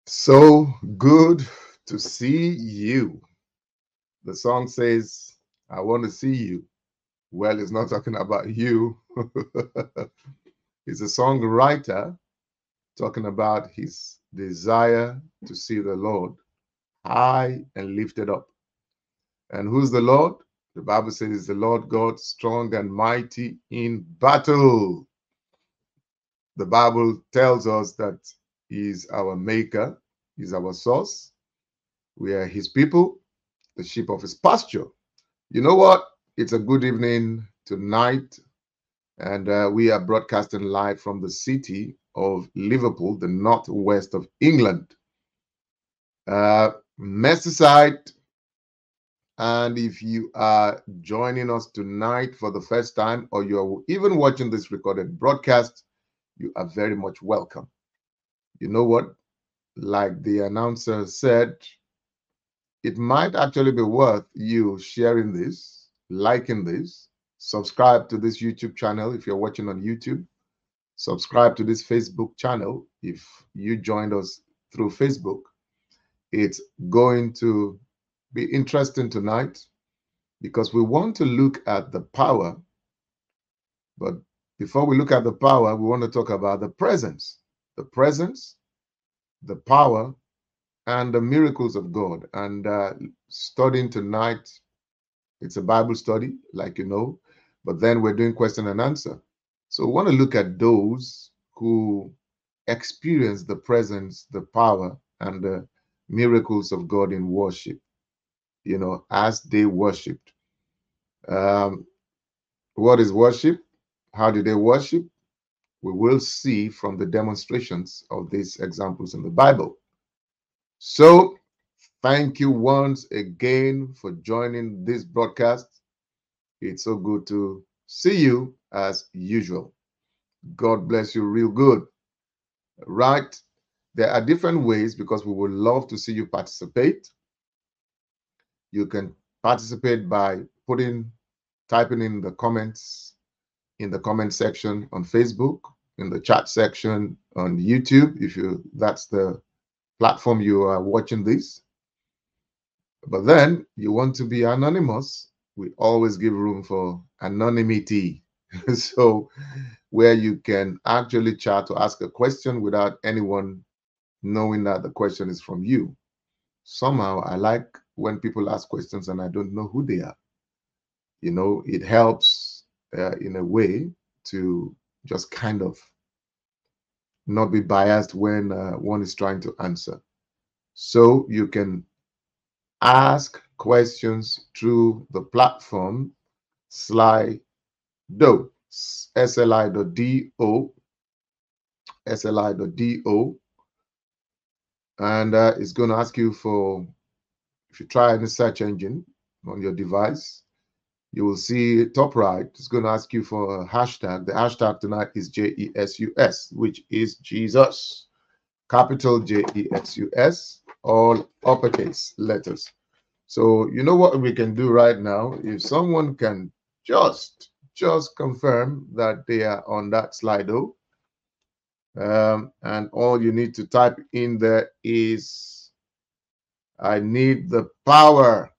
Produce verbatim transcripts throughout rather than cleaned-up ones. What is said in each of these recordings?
So good to see you. The song says, I want to see you. Well, it's not talking about you. It's a songwriter talking about his desire to see the Lord high and lifted up. And who's the Lord? The Bible says it's the Lord God, strong and mighty in battle. The Bible tells us that He's our maker, He's our source. We are His people, the sheep of His pasture. You know what? It's a good evening tonight, and uh, we are broadcasting live from the city of Liverpool, the northwest of England. Uh, Merseyside. And if you are joining us tonight for the first time, or you're even watching this recorded broadcast, you are very much welcome. You know what? Like the announcer said, it might actually be worth you sharing this, liking this, subscribe to this YouTube channel if you're watching on YouTube, subscribe to this Facebook channel if you joined us through Facebook. It's going to be interesting tonight because we want to look at the power, but before we look at the power, we want to talk about the presence, the presence, the power, and the miracles of God. And uh, studying tonight, it's a Bible study, like you know, but then we're doing question and answer. So we want to look at those who experience the presence, the power, and the miracles of God in worship, you know, as they worshiped. Um, what is worship? How do they worship? We will see from the demonstrations of these examples in the Bible. So, thank you once again for joining this broadcast. It's so good to see you as usual. God bless you real good. Right? There are different ways because we would love to see you participate. You can participate by putting, typing in the comments in the comment section on Facebook, in the chat section on YouTube, if you that's the platform you are watching this. But then you want to be anonymous, we always give room for anonymity. So where you can actually chat to ask a question without anyone knowing that the question is from you. Somehow I like when people ask questions and I don't know who they are. You know, it helps uh, in a way to just kind of not be biased when uh, one is trying to answer. So you can ask questions through the platform Slido, S L I dot D O, S L I dot D O, and uh, it's going to ask you for, if you try any search engine on your device, you will see top right, it's going to ask you for a hashtag. The hashtag tonight is J E S U S, which is Jesus. Capital J E S U S, all uppercase letters. So you know what we can do right now? If someone can just, just confirm that they are on that Slido, um, and all you need to type in there is, I need the power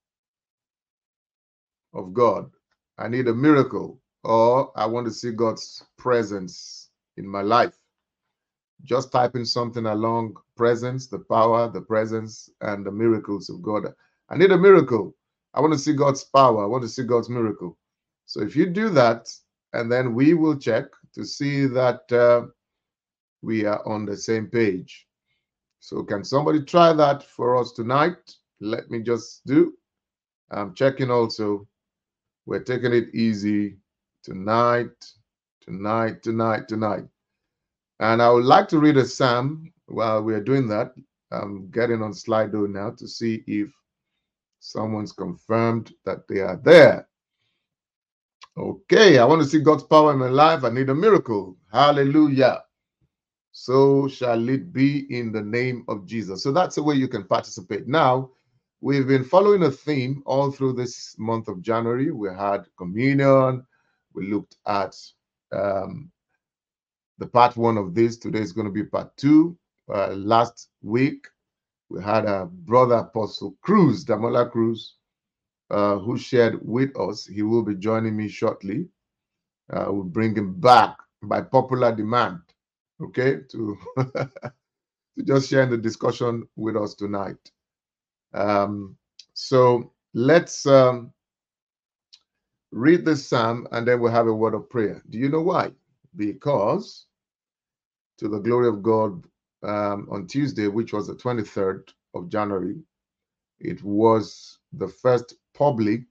of God. I need a miracle, or I want to see God's presence in my life. Just type in something along presence, the power, the presence, and the miracles of God. I need a miracle. I want to see God's power. I want to see God's miracle. So if you do that, and then we will check to see that uh, we are on the same page. So can somebody try that for us tonight? Let me just do. I'm checking also. We're taking it easy tonight, tonight, tonight, tonight. And I would like to read a psalm while we're doing that. I'm getting on Slido now to see if someone's confirmed that they are there. Okay, I want to see God's power in my life. I need a miracle. Hallelujah. So shall it be in the name of Jesus. So that's the way you can participate. Now, we've been following a theme all through this month of January. We had communion. We looked at um, the part one of this. Today is going to be part two. Uh, last week We had a brother Apostle Cruz, Damola Cruz, uh, who shared with us. He will be joining me shortly. Uh, we'll bring him back by popular demand, okay, to, to just share in the discussion with us tonight. Um, so let's um, read the psalm and then we'll have a word of prayer. Do you know why? Because to the glory of God, um, on Tuesday, which was the twenty-third of January, it was the first public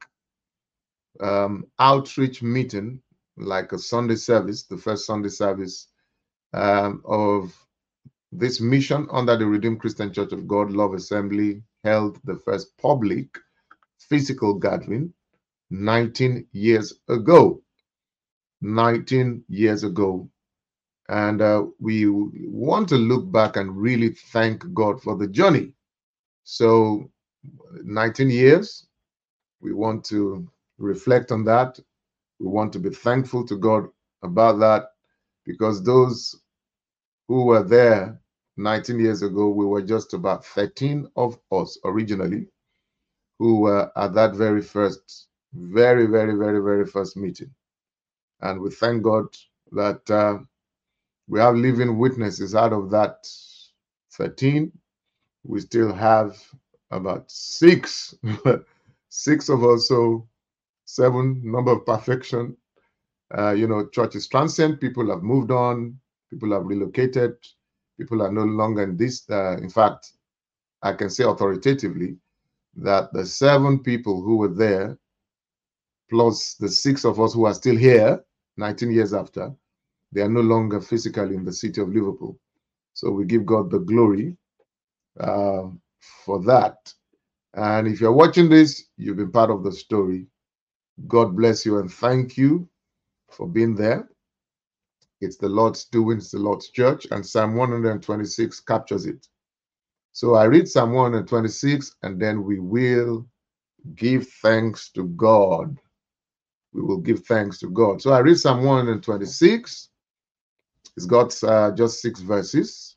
um, outreach meeting, like a Sunday service, the first Sunday service um, of this mission under the Redeemed Christian Church of God Love Assembly, held the first public physical gathering nineteen years ago. nineteen years ago. And uh, we want to look back and really thank God for the journey. So, nineteen years, we want to reflect on that. We want to be thankful to God about that, because those who were there nineteen years ago, we were just about thirteen of us originally who were at that very first, very, very, very, very first meeting. And we thank God that uh, we have living witnesses out of that thirteen. We still have about six, six of us, so seven, number of perfection. Uh, you know, church is transient. People have moved on. People have relocated. People are no longer in this. Uh, in fact, I can say authoritatively that the seven people who were there, plus the six of us who are still here, nineteen years after, they are no longer physically in the city of Liverpool. So we give God the glory uh, for that. And if you're watching this, you've been part of the story. God bless you and thank you for being there. It's the Lord's doing, it's the Lord's church, and Psalm one hundred twenty-six captures it. So I read Psalm one hundred twenty-six, and then we will give thanks to God. We will give thanks to God. So I read Psalm one hundred twenty-six. It's got uh, just six verses.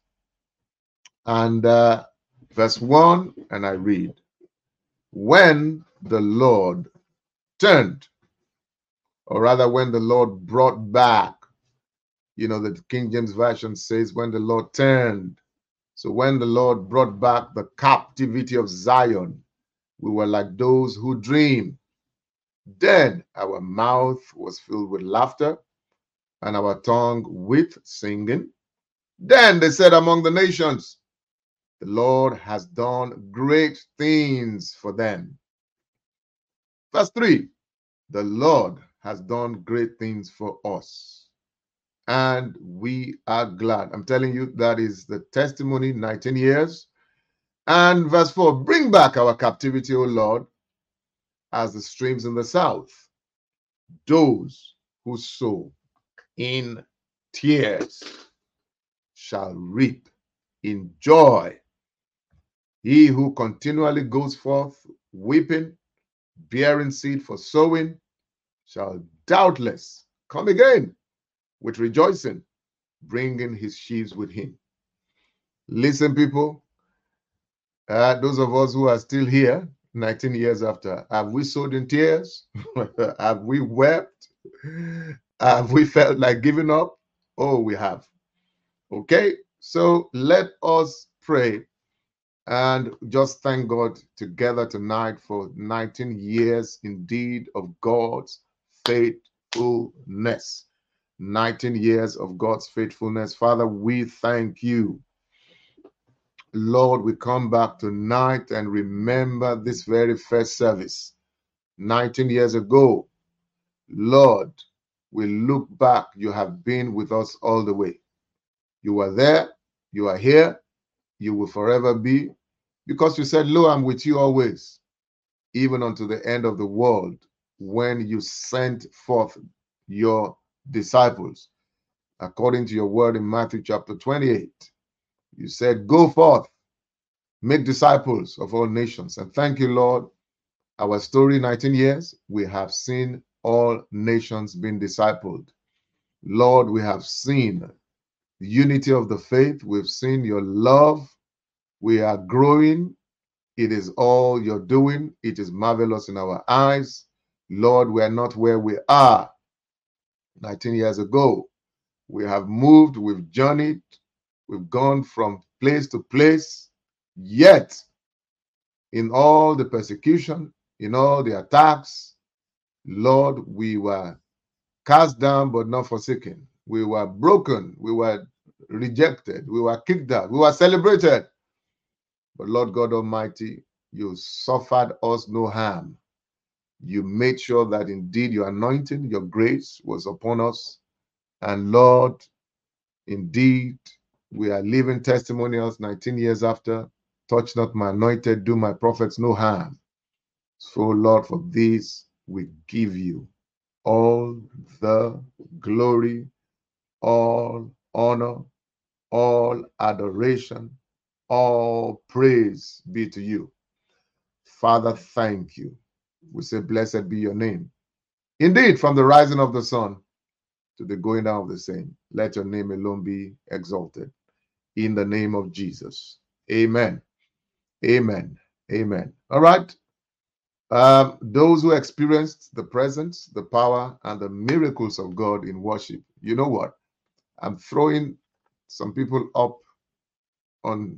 And uh, verse one, and I read, when the Lord turned, or rather when the Lord brought back, you know, the King James Version says when the Lord turned. So when the Lord brought back the captivity of Zion, we were like those who dream. Then our mouth was filled with laughter and our tongue with singing. Then they said among the nations, the Lord has done great things for them. Verse three, the Lord has done great things for us, and we are glad. I'm telling you, that is the testimony, nineteen years. And verse four, bring back our captivity, O Lord, as the streams in the south. Those who sow in tears shall reap in joy. He who continually goes forth weeping, bearing seed for sowing, shall doubtless come again with rejoicing, bringing his sheaves with him. Listen, people, uh, those of us who are still here nineteen years after, have we sowed in tears? Have we wept? Have we felt like giving up? Oh, we have. Okay, so let us pray and just thank God together tonight for nineteen years indeed of God's faithfulness. nineteen years of God's faithfulness. Father, we thank you. Lord, we come back tonight and remember this very first service nineteen years ago. Lord, we look back. You have been with us all the way. You were there. You are here. You will forever be, because you said, lo, I'm with you always, even unto the end of the world, when you sent forth your disciples. According to your word in Matthew chapter twenty-eight, you said, go forth, make disciples of all nations. And thank you, Lord. Our story, nineteen years, we have seen all nations being discipled. Lord, we have seen the unity of the faith. We've seen your love. We are growing. It is all you're doing. It is marvelous in our eyes. Lord, we are not where we are nineteen years ago. We have moved, we've journeyed, we've gone from place to place. Yet, in all the persecution, in all the attacks, Lord, we were cast down but not forsaken. We were broken. We were rejected. We were kicked out. We were celebrated. But Lord God Almighty, you suffered us no harm. You made sure that indeed your anointing, your grace was upon us. And Lord, indeed, we are living testimonials nineteen years after. Touch not my anointed, do my prophets no harm. So, Lord, for this we give you all the glory, all honor, all adoration, all praise be to you. Father, thank you. We say, blessed be your name. Indeed, from the rising of the sun to the going down of the same, let your name alone be exalted. In the name of Jesus. Amen. Amen. Amen. All right. Um, those who experienced the presence, the power, and the miracles of God in worship, you know what? I'm throwing some people up on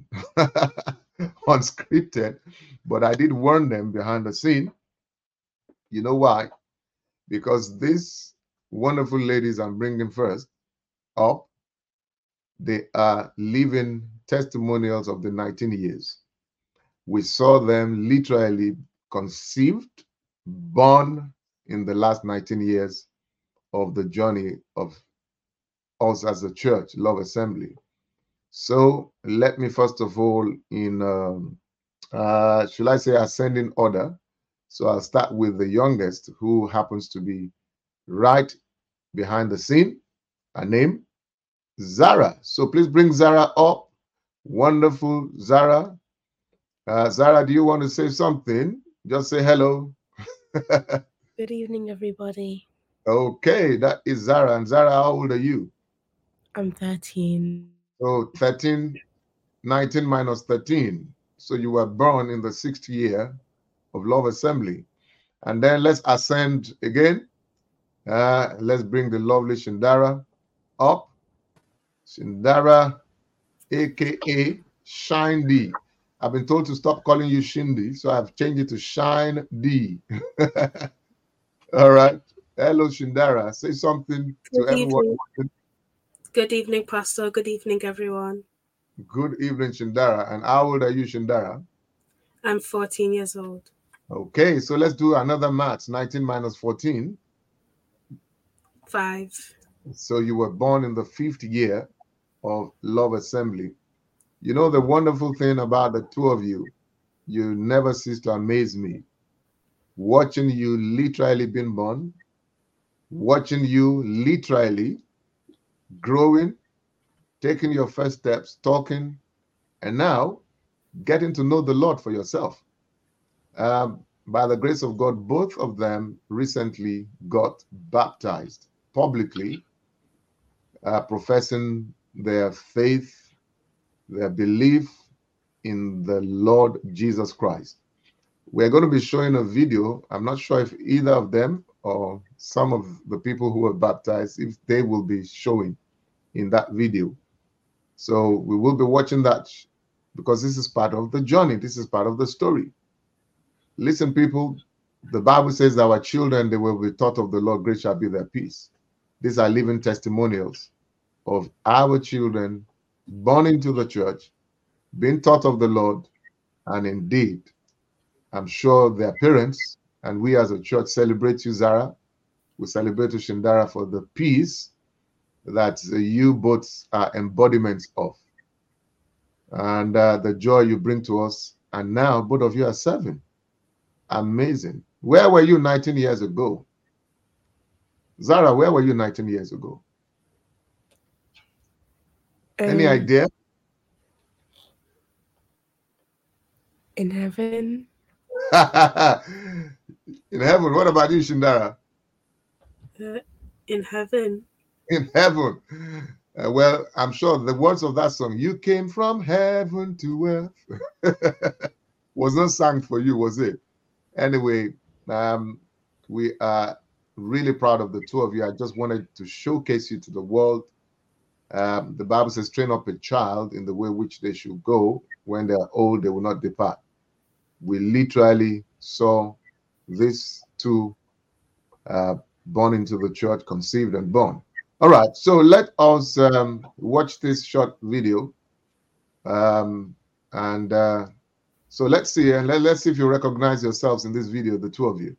unscripted, but I did warn them behind the scene. You know why? Because these wonderful ladies I'm bringing first up, they are living testimonials of the nineteen years. We saw them literally conceived, born in the last nineteen years of the journey of us as a church, Love Assembly. So let me first of all, in um, uh, should I say ascending order? So I'll start with the youngest, who happens to be right behind the scene. Her name, Zara. So please bring Zara up. Wonderful Zara. Uh, Zara, do you want to say something? Just say hello. Good evening, everybody. Okay, that is Zara. And Zara, how old are you? I'm thirteen. So thirteen, nineteen minus thirteen. So you were born in the sixth year of Love Assembly. And then let's ascend again. Uh, let's bring the lovely Shindara up. Shindara, aka Shine D. I've been told to stop calling you Shindy, so I've changed it to Shine D. All right. Hello, Shindara. Say something to Good everyone. evening. Good evening, Pastor. Good evening, everyone. Good evening, Shindara. And how old are you, Shindara? I'm fourteen years old. Okay, so let's do another math. nineteen minus fourteen. Five. So you were born in the fifth year of Love Assembly. You know the wonderful thing about the two of you, you never cease to amaze me. Watching you literally being born, watching you literally growing, taking your first steps, talking, and now getting to know the Lord for yourself. Um, by the grace of God, both of them recently got baptized publicly, uh, professing their faith, their belief in the Lord Jesus Christ. We're going to be showing a video. I'm not sure if either of them or some of the people who were baptized, if they will be showing in that video. So we will be watching that because this is part of the journey. This is part of the story. Listen, people, the Bible says that our children, they will be taught of the Lord, great shall be their peace. These are living testimonials of our children born into the church, being taught of the Lord, and indeed, I'm sure their parents and we as a church celebrate you, Zara. We celebrate you, Shindara, for the peace that you both are embodiments of, and uh, the joy you bring to us. And now both of you are serving. Amazing. Where were you nineteen years ago? Zara, where were you nineteen years ago? Um, Any idea? In heaven. In heaven. What about you, Shindara? Uh, in heaven. In heaven. Uh, well, I'm sure the words of that song, "You came from heaven to earth," was not sung for you, was it? Anyway, um, we are really proud of the two of you. I just wanted to showcase you to the world. Um, the Bible says, train up a child in the way which they should go. When they are old, they will not depart. We literally saw these two uh, born into the church, conceived and born. All right, so let us um, watch this short video. Um, and uh, so let's see, and let, let's see if you recognize yourselves in this video, the two of you.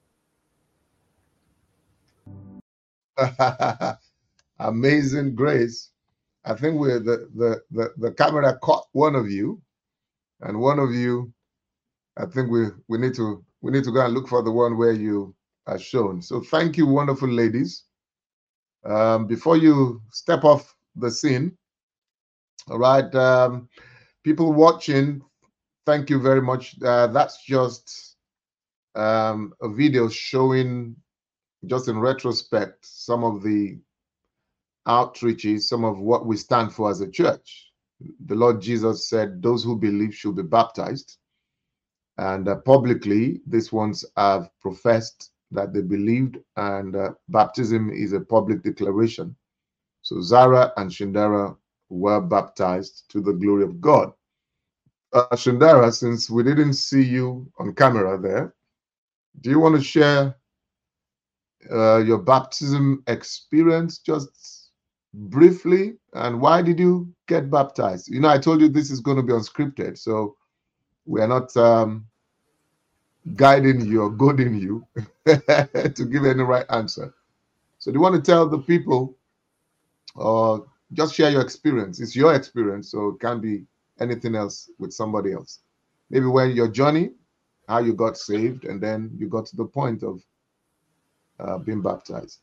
Amazing grace. I think we're the, the, the, the camera caught one of you, and one of you, I think we, we need to we need to go and look for the one where you are shown. So thank you, wonderful ladies. Um, before you step off the scene, all right, um, people watching, thank you very much. Uh, that's just um, a video showing, just in retrospect, some of the outreaches, some of what we stand for as a church. The Lord Jesus said, those who believe should be baptized. And uh, publicly, these ones have professed that they believed, and uh, baptism is a public declaration. So Zara and Shindara were baptized to the glory of God. Uh, Shindara, since we didn't see you on camera there, do you want to share uh, your baptism experience just briefly? And why did you get baptized? You know, I told you this is going to be unscripted, so we are not um, guiding you or goading you to give any right answer. So do you want to tell the people, or just share your experience? It's your experience, so it can't be anything else with somebody else. Maybe when your journey, how you got saved, and then you got to the point of uh, being baptized.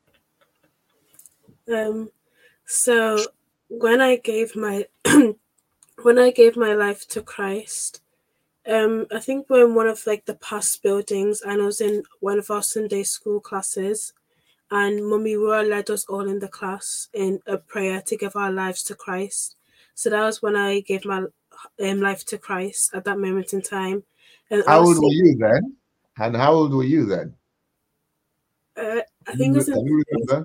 Um, so when I gave my when I gave my life to Christ, um, I think we're in one of like the past buildings, and I was in one of our Sunday school classes, and Mummy Roy led us all in the class in a prayer to give our lives to Christ. So that was when I gave my um, life to Christ at that moment in time. And how old were you then? And how old were you then? Uh, I think it was in, Can you remember?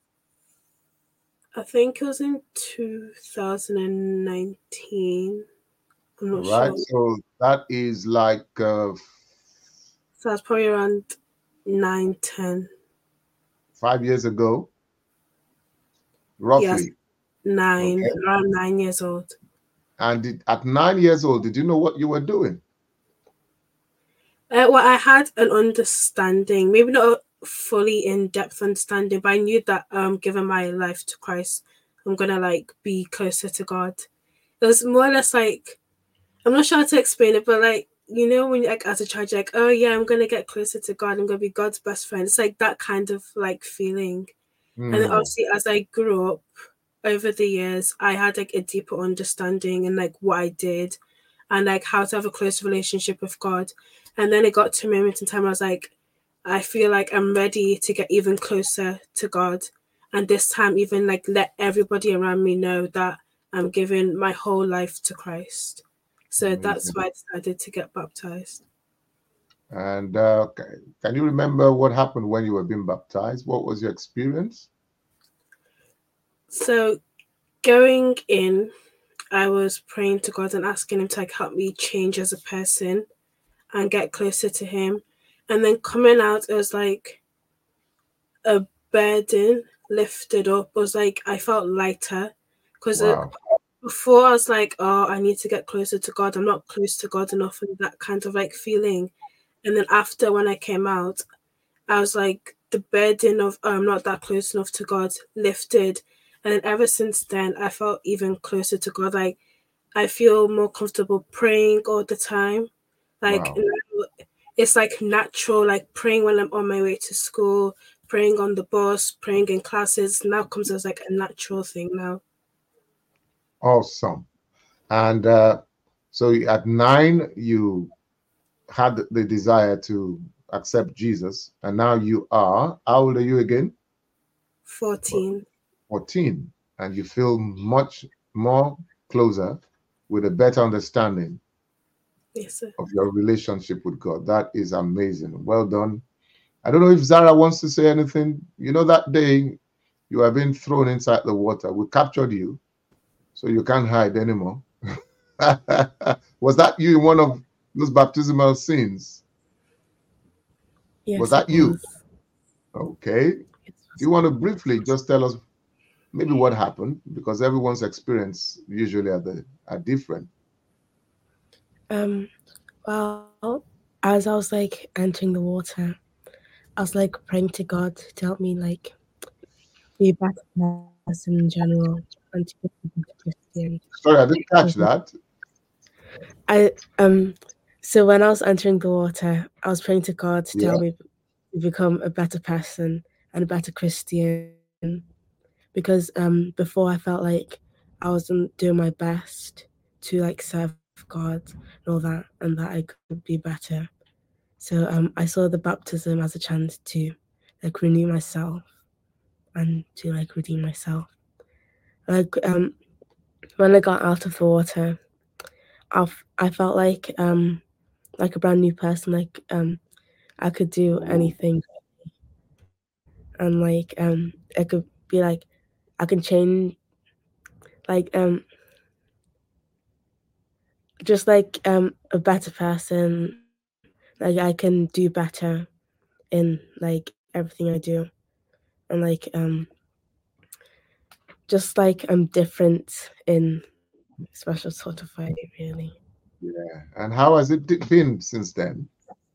I think it was in two thousand nineteen. I'm not right, sure. So that is like uh, so that's probably around nine, ten. Five years ago, roughly. Yes, nine, okay. around nine years old. And did, at nine years old, did you know what you were doing? Uh, well, I had an understanding, maybe not a fully in-depth understanding, but I knew that um, giving my life to Christ, I'm gonna like be closer to God. It was more or less like, I'm not sure how to explain it, but like, you know, when you like as a child, you're like, oh yeah, I'm gonna get closer to God, I'm gonna be God's best friend. It's like that kind of like feeling. Mm. And then obviously as I grew up over the years, I had like a deeper understanding and like what I did and like how to have a close relationship with God. And then it got to a moment in time I was like, I feel like I'm ready to get even closer to God. And this time even like let everybody around me know that I'm giving my whole life to Christ. So Amazing. That's why I decided to get baptized. And uh, can you remember what happened when you were being baptized? What was your experience? So going in, I was praying to God and asking him to like help me change as a person and get closer to him. And then coming out, it was like a burden lifted up. It was like I felt lighter because wow. Before I was like, oh, I need to get closer to God. I'm not close to God enough, and that kind of like feeling. And then after when I came out, I was like, the burden of oh, I'm not that close enough to God lifted. And then ever since then, I felt even closer to God. Like I feel more comfortable praying all the time. Like wow. It's like natural, like praying when I'm on my way to school, praying on the bus, praying in classes. Now comes as like a natural thing now. Awesome. And uh, so at nine, you had the desire to accept Jesus, and now you are, how old are you again? fourteen. fourteen. and you feel much more closer with a better understanding Yes, sir. of your relationship with God. That is amazing. Well done. I don't know if Zara wants to say anything. You know, that day you have been thrown inside the water. We captured you, so you can't hide anymore. Was that you in one of those baptismal scenes? Yes, Was that it you? was. Okay. It was. Do you want to briefly just tell us maybe what happened? Because everyone's experience usually are, the, are different. Um, well, as I was like entering the water, I was like praying to God to help me like be a better person in general and to be a better Christian. Sorry, I didn't catch that. I um so when I was entering the water, I was praying to God to Yeah. help me become a better person and a better Christian. Because um before I felt like I wasn't doing my best to like serve God and all that, and that I could be better. So um I saw the baptism as a chance to like renew myself and to like redeem myself. Like um when I got out of the water, I I felt like um like a brand new person. Like um I could do anything, and like um it could be like I can change like um just like um a better person. Like I can do better in like everything I do, and like um just like I'm different in special sort of way, really. Yeah. And how has it been since then?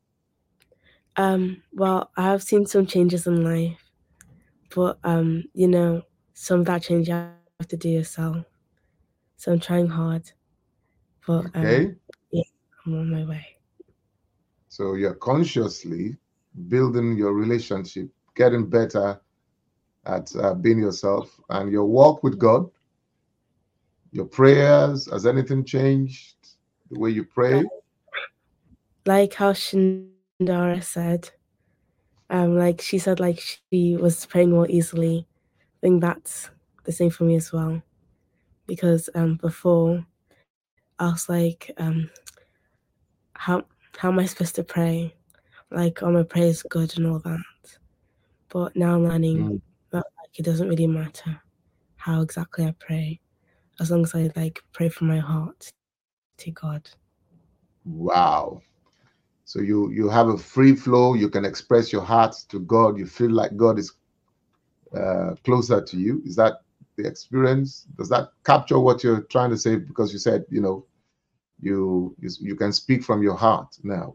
Um well, I have seen some changes in life, but um you know, some of that change you have to do yourself. So I'm trying hard, but um Okay. yeah, I'm on my way. So you're consciously building your relationship, getting better at uh, being yourself, and your walk with God, your prayers. Has anything changed? The way you pray? Like how Shindara said, um, like she said, like she was praying more easily. I think that's the same for me as well. Because um, before I was like, um, how how am I supposed to pray? Like, oh, my prayer is good and all that. But now I'm learning Mm. that like it doesn't really matter how exactly I pray, as long as I like pray from my heart to God. Wow. So you you have a free flow. You can express your heart to God. You feel like God is uh, closer to you. Is that the experience? Does that capture what you're trying to say? Because you said, you know, you you, you can speak from your heart now.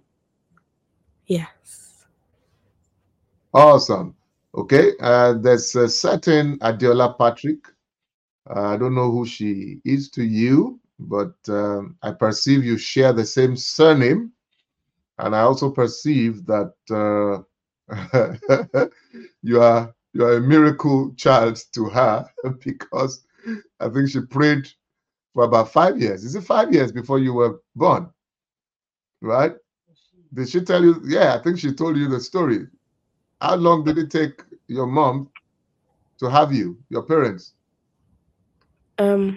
Yes. Awesome. Okay. Uh, there's a certain Adiola Patrick. Uh, I don't know who she is to you, but um, I perceive you share the same surname, and I also perceive that uh, you are you are a miracle child to her because I think she prayed for about five years. Is it five years before you were born? Right? Did she tell you? Yeah, I think she told you the story. How long did it take your mom to have you, your parents? Um,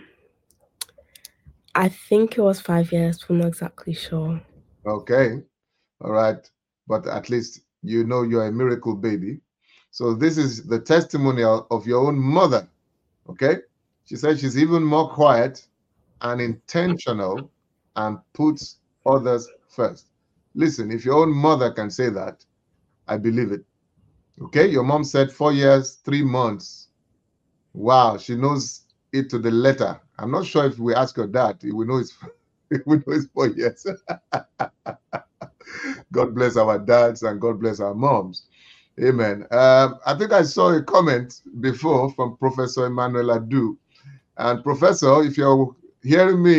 I think it was five years, but I'm not exactly sure. Okay. All right. But at least you know you're a miracle baby. So this is the testimonial of your own mother. Okay. She said she's even more quiet and intentional and puts others first. Listen, if your own mother can say that, I believe it. Okay. Your mom said four years, three months. Wow. She knows it to the letter. I'm not sure if we ask your dad, he will know it's, he will know it's four years. God bless our dads and God bless our moms. Amen. Um, I think I saw a comment before from Professor Emmanuel Adu. And Professor, if you're hearing me,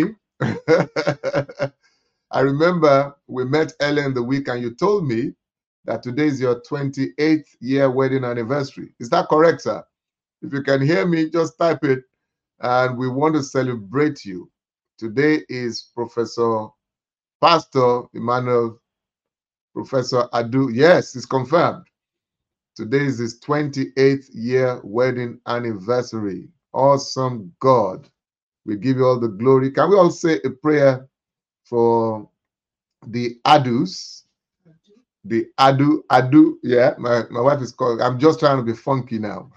I remember we met earlier in the week and you told me that today is your twenty-eighth year wedding anniversary. Is that correct, sir? If you can hear me, just type it. And we want to celebrate you. Today is Professor Pastor Emmanuel Professor Adu. Yes, it's confirmed. Today is his twenty-eighth year wedding anniversary. awesome God. We give you all the glory. Can we all say a prayer for the Adus? The Adu, Adu, yeah, my, my wife is called, I'm just trying to be funky now.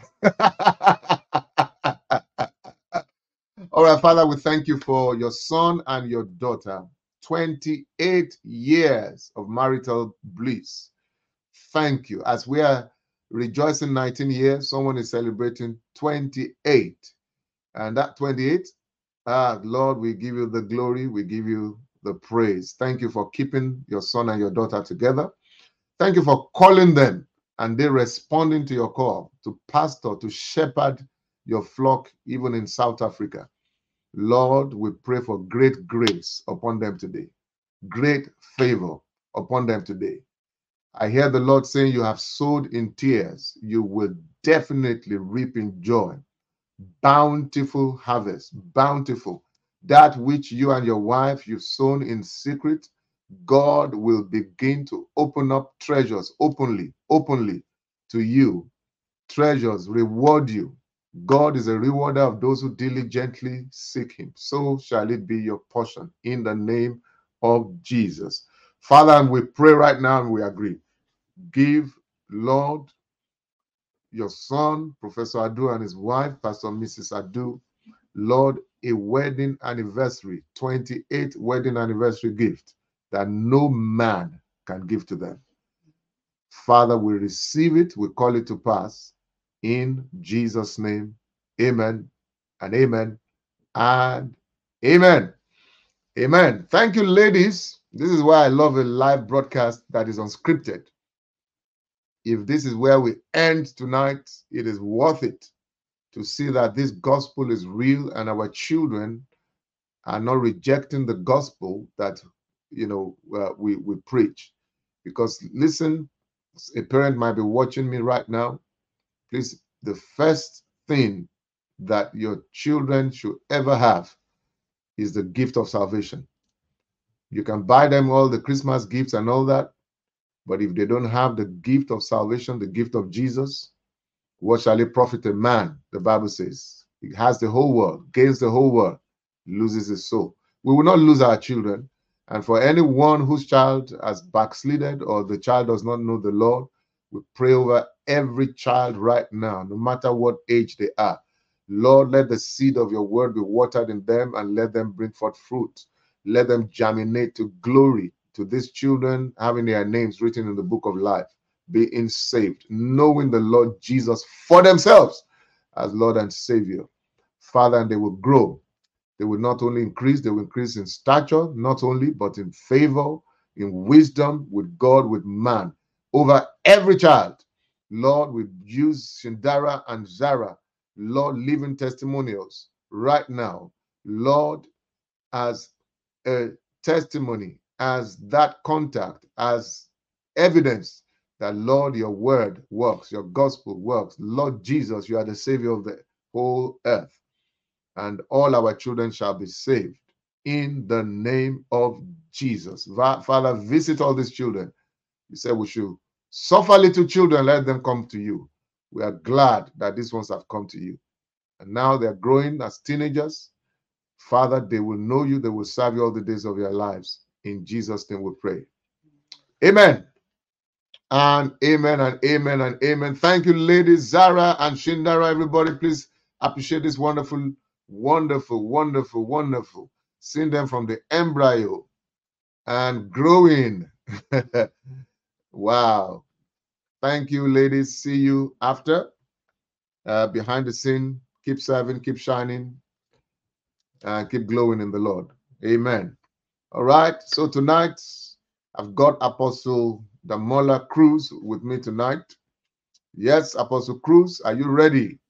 All right, Father, we thank you for your son and your daughter. twenty-eight years of marital bliss. Thank you. As we are rejoicing nineteen years, someone is celebrating twenty-eight. And that twenty-eight, ah, Lord, we give you the glory, we give you the praise. Thank you for keeping your son and your daughter together. Thank you for calling them and they responding to your call to pastor, to shepherd your flock, even in South Africa. Lord, we pray for great grace upon them today, great favor upon them today. I hear the Lord saying, you have sowed in tears, you will definitely reap in joy. Bountiful harvest, bountiful. That which you and your wife you've sown in secret, God will begin to open up treasures openly, openly to you. Treasures reward you. God is a rewarder of those who diligently seek him. So shall it be your portion in the name of Jesus. Father, and we pray right now and we agree. Give, Lord, your son, Professor Adu, and his wife, Pastor Missus Adu, Lord, a wedding anniversary, twenty-eight wedding anniversary gift that no man can give to them. Father, we receive it, we call it to pass in Jesus' name. Amen and amen and amen. Amen. Thank you, ladies. This is why I love a live broadcast that is unscripted. If this is where we end tonight, it is worth it to see that this gospel is real and our children are not rejecting the gospel that, you know, uh, we, we preach. Because listen, a parent might be watching me right now. Please, the first thing that your children should ever have is the gift of salvation. You can buy them all the Christmas gifts and all that, but if they don't have the gift of salvation, the gift of Jesus, what shall it profit a man? The Bible says he has the whole world, gains the whole world, loses his soul. We will not lose our children. And for anyone whose child has backslided or the child does not know the Lord, we pray over every child right now, no matter what age they are. Lord, let the seed of your word be watered in them and let them bring forth fruit. Let them germinate to glory, to these children having their names written in the book of life, being saved, knowing the Lord Jesus for themselves as Lord and Savior. Father, and they will grow. They will not only increase, they will increase in stature, not only, but in favor, in wisdom with God, with man, over every child. Lord, we use Shindara and Zara, Lord, living testimonials right now, Lord, as a testimony, as that contact, as evidence that, Lord, your word works, your gospel works. Lord Jesus, you are the Savior of the whole earth, and all our children shall be saved in the name of Jesus. Father, visit all these children. You said we should suffer little children, let them come to you. We are glad that these ones have come to you. And now they're growing as teenagers. Father, they will know you. They will serve you all the days of their lives. In Jesus' name we pray. Amen. And amen and amen and amen. Thank you, ladies, Zara and Shindara. Everybody, please appreciate this wonderful, wonderful, wonderful, wonderful. Seeing them from the embryo and growing. Wow. Thank you, ladies. See you after. Uh, behind the scene, keep serving, keep shining, and keep glowing in the Lord. Amen. All right. So tonight, I've got Apostle Damola Cruz with me tonight. Yes, Apostle Cruz, are you ready?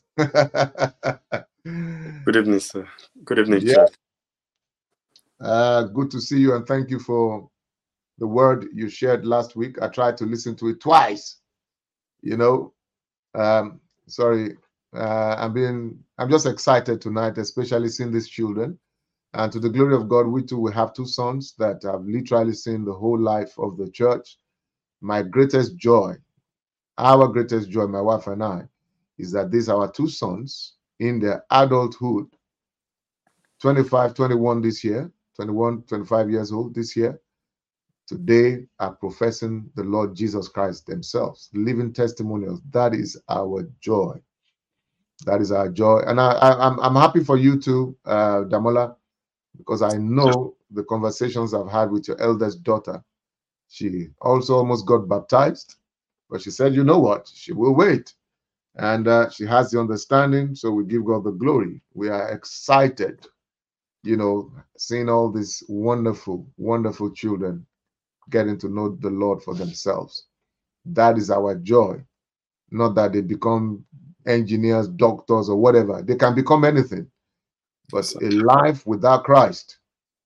Good evening, sir. Good evening, yeah. Church. Uh, good to see you, and thank you for the word you shared last week. I tried to listen to it twice. You know, um, sorry, uh, I'm being, I'm just excited tonight, especially seeing these children. And to the glory of God, we too will have two sons that have literally seen the whole life of the church. My greatest joy, our greatest joy, my wife and I, is that these are our two sons in their adulthood, twenty-five, twenty-one this year, twenty-one, twenty-five years old this year, today are professing the Lord Jesus Christ themselves, living testimonials. That is our joy. That is our joy. And I, I, I'm, I'm happy for you too, uh, Damola, because I know the conversations I've had with your eldest daughter. She also almost got baptized, but she said, you know what? She will wait. And uh, she has the understanding, so we give God the glory. We are excited, you know, seeing all these wonderful, wonderful children getting to know the Lord for themselves. That is our joy. Not that they become engineers, doctors, or whatever. They can become anything. But a life without Christ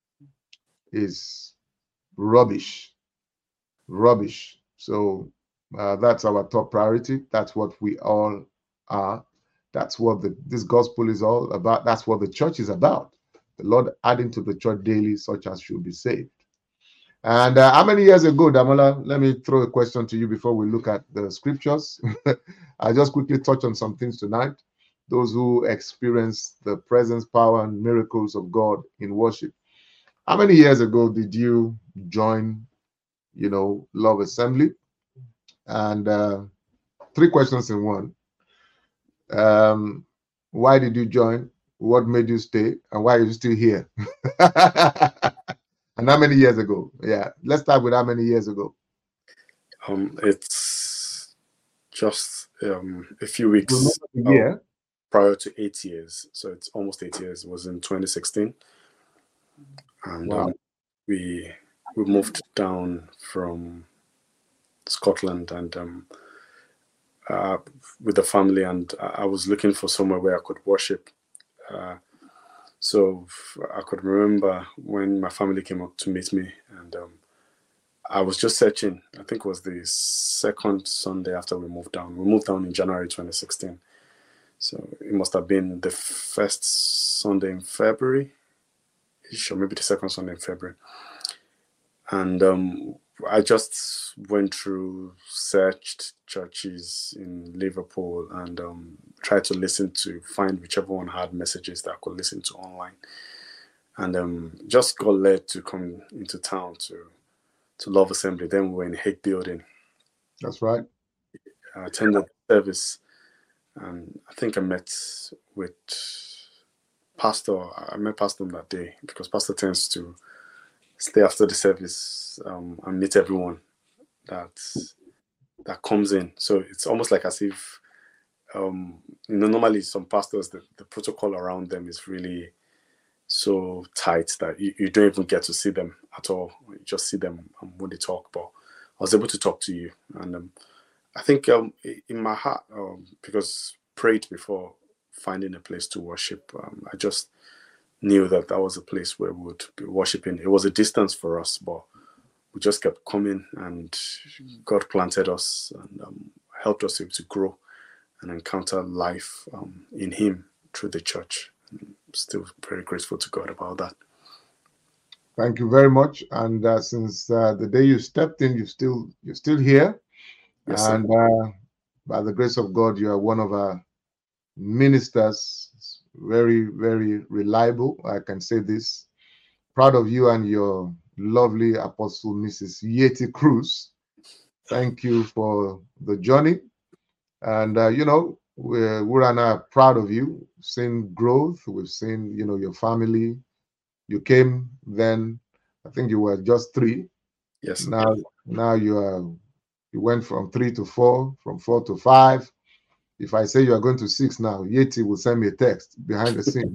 is rubbish. Rubbish. So uh, that's our top priority. That's what we all are. That's what the, this gospel is all about. That's what the church is about. The Lord adding to the church daily such as should be saved. And uh, how many years ago, Damola, let me throw a question to you before we look at the scriptures. I'll just quickly touch on some things tonight. Those who experience the presence, power, and miracles of God in worship. How many years ago did you join, you know, Love Assembly? And uh, three questions in one. Um, why did you join? What made you stay? And why are you still here? And how many years ago? Yeah, let's start with how many years ago. Um, it's just um a few weeks yeah. um, prior to eight years, so it's almost eight years. It was in twenty sixteen, and Wow. um, we we moved down from Scotland, and um, uh, with the family, and I was looking for somewhere where I could worship. Uh, So I could remember when my family came up to meet me, and um, I was just searching. I think it was the second Sunday after we moved down. We moved down in January twenty sixteen. So it must have been the first Sunday in February, or maybe the second Sunday in February. And um, I just went through, searched churches in Liverpool, and um, tried to listen to, find whichever one had messages that I could listen to online. And um, just got led to come into town to, to Love Assembly. Then we were in Hague Building. That's right. I attended the service, and I think I met with Pastor. I met Pastor on that day, because Pastor tends to stay after the service um, and meet everyone that that comes in. So it's almost like as if, um, you know, normally some pastors, the, the protocol around them is really so tight that you, you don't even get to see them at all. You just see them when they talk. But I was able to talk to you. And um, I think um, in my heart, um, because prayed before finding a place to worship, um, I just knew that that was a place where we would be worshiping. It was a distance for us, but we just kept coming, and God planted us and um, helped us to grow and encounter life um, in Him through the church. I'm still very grateful to God about that. Thank you very much. And uh, since uh, the day you stepped in, you still you're still here. Yes, and uh, by the grace of God, you are one of our ministers. Very, very reliable. I can say this. Proud of you and your lovely apostle, Missus Yeti Cruz. Thank you for the journey. And, uh, you know, we're, we're and I are proud of you. We've seen growth. We've seen, you know, your family. You came then, I think you were just three. Yes. Now, now you are, you went from three to four, from four to five. If I say you are going to six now, Yeti will send me a text behind the scene.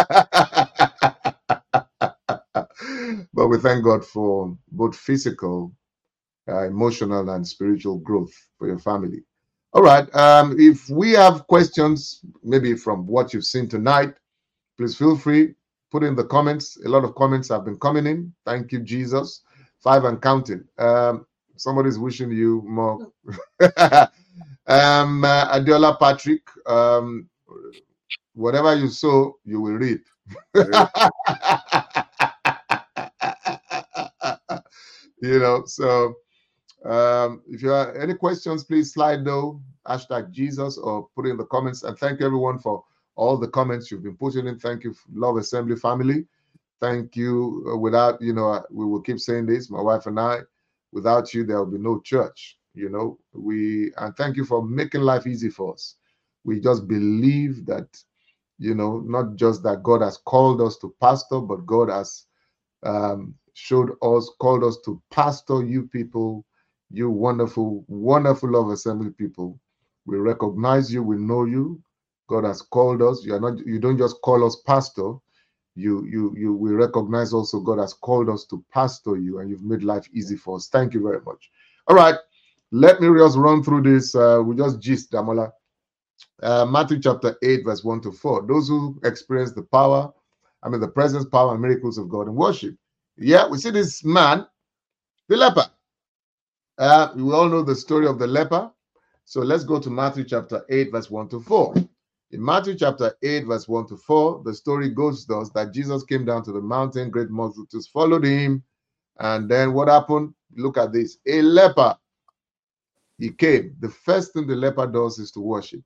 But we thank God for both physical, uh, emotional, and spiritual growth for your family. All right. Um, if we have questions, maybe from what you've seen tonight, please feel free. Put in the comments. A lot of comments have been coming in. Thank you, Jesus. Five and counting. Um, somebody's wishing you more. um, uh, Adiola Patrick, um, whatever you sow, you will reap. You know, so um, if you have any questions, please slide though, hashtag Jesus, or put in the comments. And thank you everyone for all the comments you've been putting in. Thank you, Love Assembly family. Thank you. Uh, without, you know, we will keep saying this, my wife and I, without you, there will be no church, you know. We, and thank you for making life easy for us. We just believe that, you know, not just that God has called us to pastor, but God has um, showed us, called us to pastor you people, you wonderful, wonderful Love Assembly people. We recognize you, we know you. God has called us. You are not, you don't just call us pastor. You, you, you, we recognize also God has called us to pastor you, and you've made life easy for us. Thank you very much. All right, let me just run through this. Uh, we just gist, Damola. Uh, Matthew chapter eight, verse one to four. Those who experience the power, I mean, the presence, power, and miracles of God in worship. Yeah, we see this man, the leper. Uh, we all know the story of the leper. So let's go to Matthew chapter eight, verse one to four. In Matthew chapter eight, verse one to four, the story goes thus, that Jesus came down to the mountain, great multitudes followed him. And then what happened? Look at this. A leper, he came. The first thing the leper does is to worship.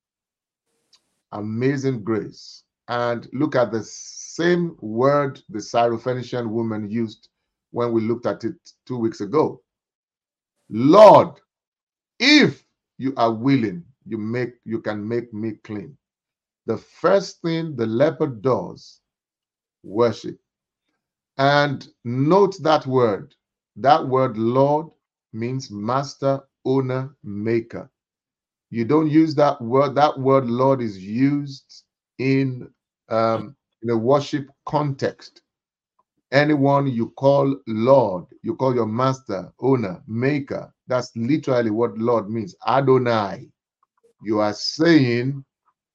Amazing grace. And look at the same word the Syrophoenician woman used when we looked at it two weeks ago. Lord, if you are willing, you make you can make me clean. The first thing the leper does, worship. And note that word. That word Lord means master, owner, maker. You don't use that word. That word Lord is used in, um, in a worship context. Anyone you call Lord, you call your master, owner, maker. That's literally what Lord means. Adonai. You are saying,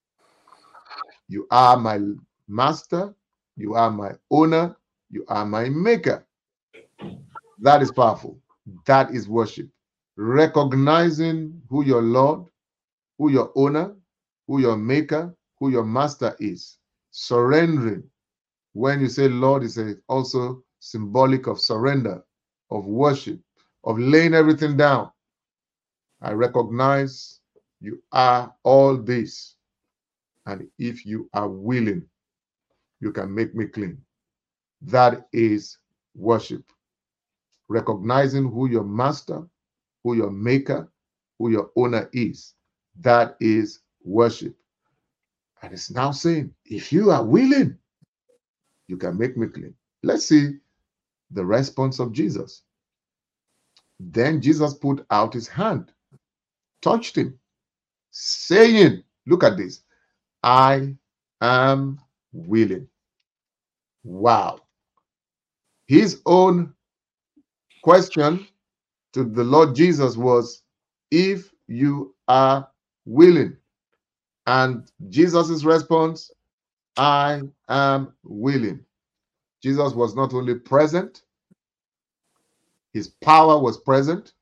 you are my master, you are my owner, you are my maker. That is powerful. That is worship. Recognizing who your Lord, who your owner, who your maker, who your master is. Surrendering. When you say Lord, it's also symbolic of surrender, of worship, of laying everything down. I recognize you are all this. And if you are willing, you can make me clean. That is worship. Recognizing who your master, who your maker, who your owner is. That is worship. And it's now saying, if you are willing, you can make me clean. Let's see the response of Jesus. Then Jesus put out his hand, touched him, saying, look at this, I am willing. Wow. His own question to the Lord Jesus was, if you are willing. And Jesus' response, I am willing. Jesus was not only present, his power was present,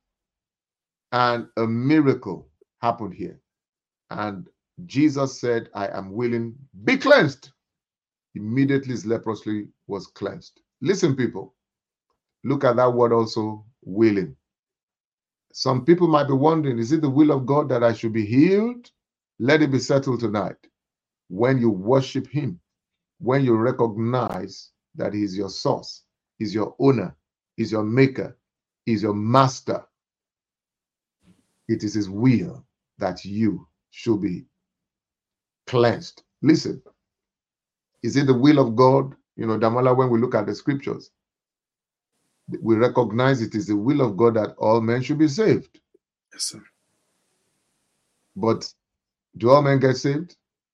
and a miracle happened here. And Jesus said, I am willing, be cleansed. Immediately his leprosy was cleansed. Listen, people, look at that word also, willing. Some people might be wondering, is it the will of God that I should be healed? Let it be settled tonight. When you worship him, when you recognize that he is your source, he's your owner, he's your maker, he's your master, it is his will that you should be cleansed. Listen, is it the will of God? You know, Damola, when we look at the scriptures, we recognize it is the will of God that all men should be saved. Yes, sir. But do all men get saved?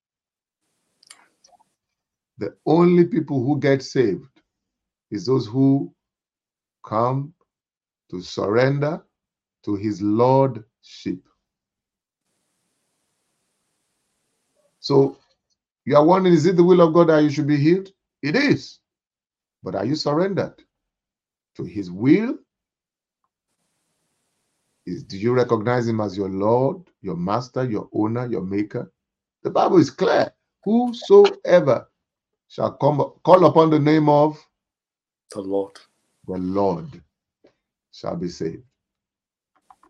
The only people who get saved is those who come to surrender to his lordship. So you are wondering, is it the will of God that you should be healed? It is. But are you surrendered to his will? Is, do you recognize him as your Lord, your master, your owner, your maker? The Bible is clear. Whosoever shall come, call upon the name of The Lord. the Lord shall be saved.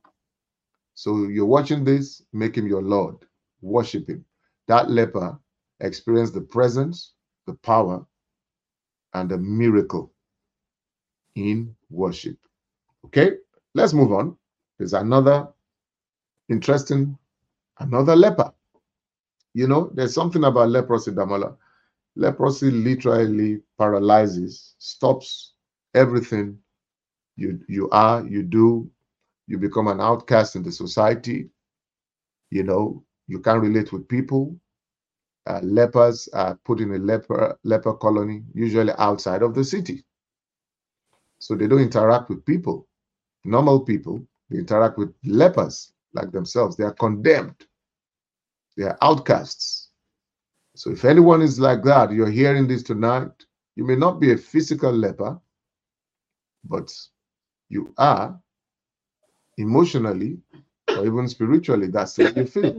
So you're watching this, make him your Lord. Worship him. That leper experience the presence, the power, and the miracle in worship. Okay, let's move on. There's another interesting, another leper. You know, there's something about leprosy, Damola. Leprosy literally paralyzes, stops everything you, you are, you do. You become an outcast in the society. You know, you can't relate with people. Uh, lepers are put in a leper, leper colony, usually outside of the city. So they don't interact with people, normal people. They interact with lepers like themselves. They are condemned. They are outcasts. So if anyone is like that, you're hearing this tonight, you may not be a physical leper, but you are emotionally or even spiritually. That's what you feel.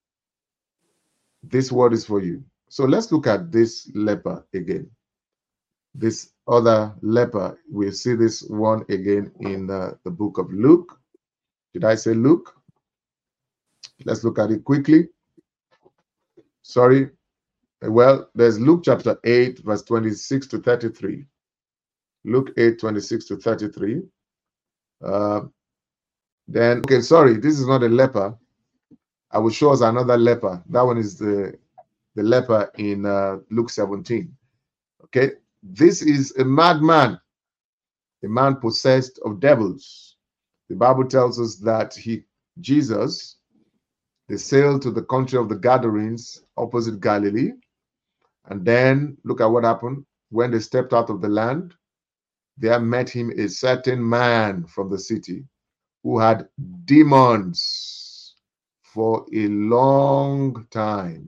This word is for you. So let's look at this leper again. This other leper, we'll see this one again in the, the book of Luke. Did I say Luke? Let's look at it quickly. Sorry. Well, there's Luke chapter eight, verse twenty-six to thirty-three. Luke eight, twenty-six to thirty-three. Uh, then, okay, sorry, this is not a leper. I will show us another leper. That one is the, the leper in uh, Luke seventeen. Okay, this is a madman, a man possessed of devils. The Bible tells us that he, Jesus, they sailed to the country of the Gadarenes, opposite Galilee. And then look at what happened. When they stepped out of the land, there met him a certain man from the city who had demons for a long time.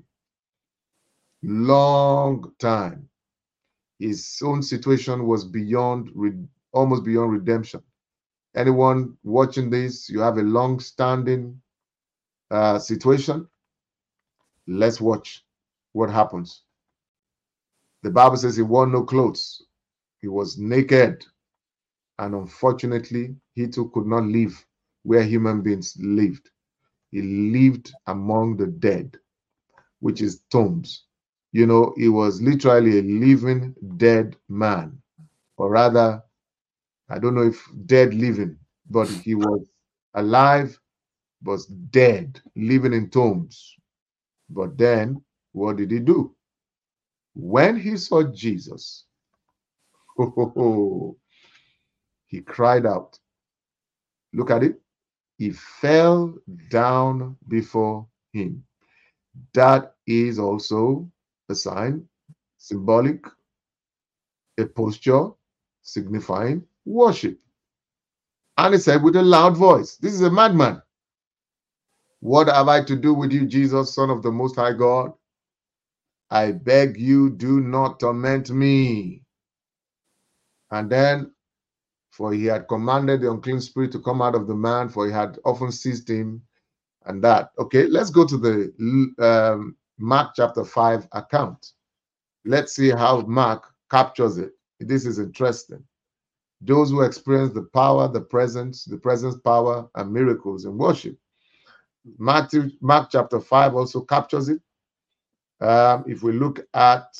Long time. His own situation was beyond, almost beyond redemption. Anyone watching this, you have a long-standing uh, situation. Let's watch what happens. The Bible says he wore no clothes. He was naked. And unfortunately, he too could not live where human beings lived. He lived among the dead, which is tombs. You know, he was literally a living dead man. Or rather, I don't know if dead living, but he was alive, but dead, living in tombs. But then, what did he do? When he saw Jesus, ho, ho, ho, he cried out. Look at it. He fell down before him. That is also a sign, symbolic, a posture signifying worship. And he said with a loud voice, this is a madman. What have I to do with you, Jesus, Son of the Most High God? I beg you, do not torment me. And then, for he had commanded the unclean spirit to come out of the man, for he had often seized him, and that. Okay, let's go to the um, Mark chapter five account. Let's see how Mark captures it. This is interesting. Those who experience the power, the presence, the presence, power, and miracles in worship. Matthew, Mark chapter five also captures it. Um, if we look at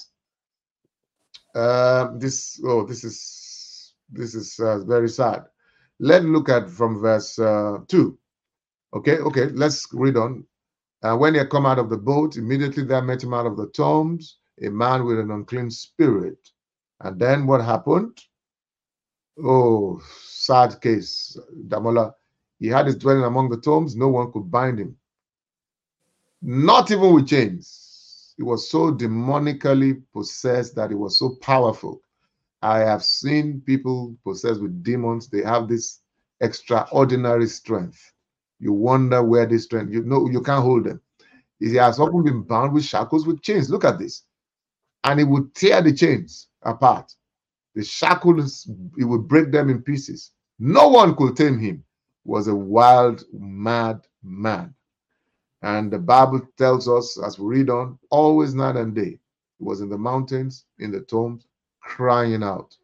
uh, this, oh, this is this is uh, very sad. Let's look at from verse uh, two. Okay, okay, let's read on. Uh, when he had come out of the boat, immediately there met him out of the tombs a man with an unclean spirit. And then what happened? Oh, sad case, Damola. He had his dwelling among the tombs. No one could bind him. Not even with chains. He was so demonically possessed that he was so powerful. I have seen people possessed with demons. They have this extraordinary strength. You wonder where this strength, you know, you can't hold them. He has often been bound with shackles, with chains. Look at this. And he would tear the chains apart. The shackles, he would break them in pieces. No one could tame him. He was a wild, mad man. And the Bible tells us, as we read on, always night and day, he was in the mountains, in the tombs, crying out,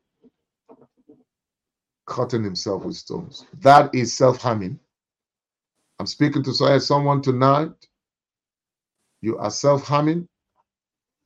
cutting himself with stones. That is self-harming. I'm speaking to someone tonight. You are self-harming.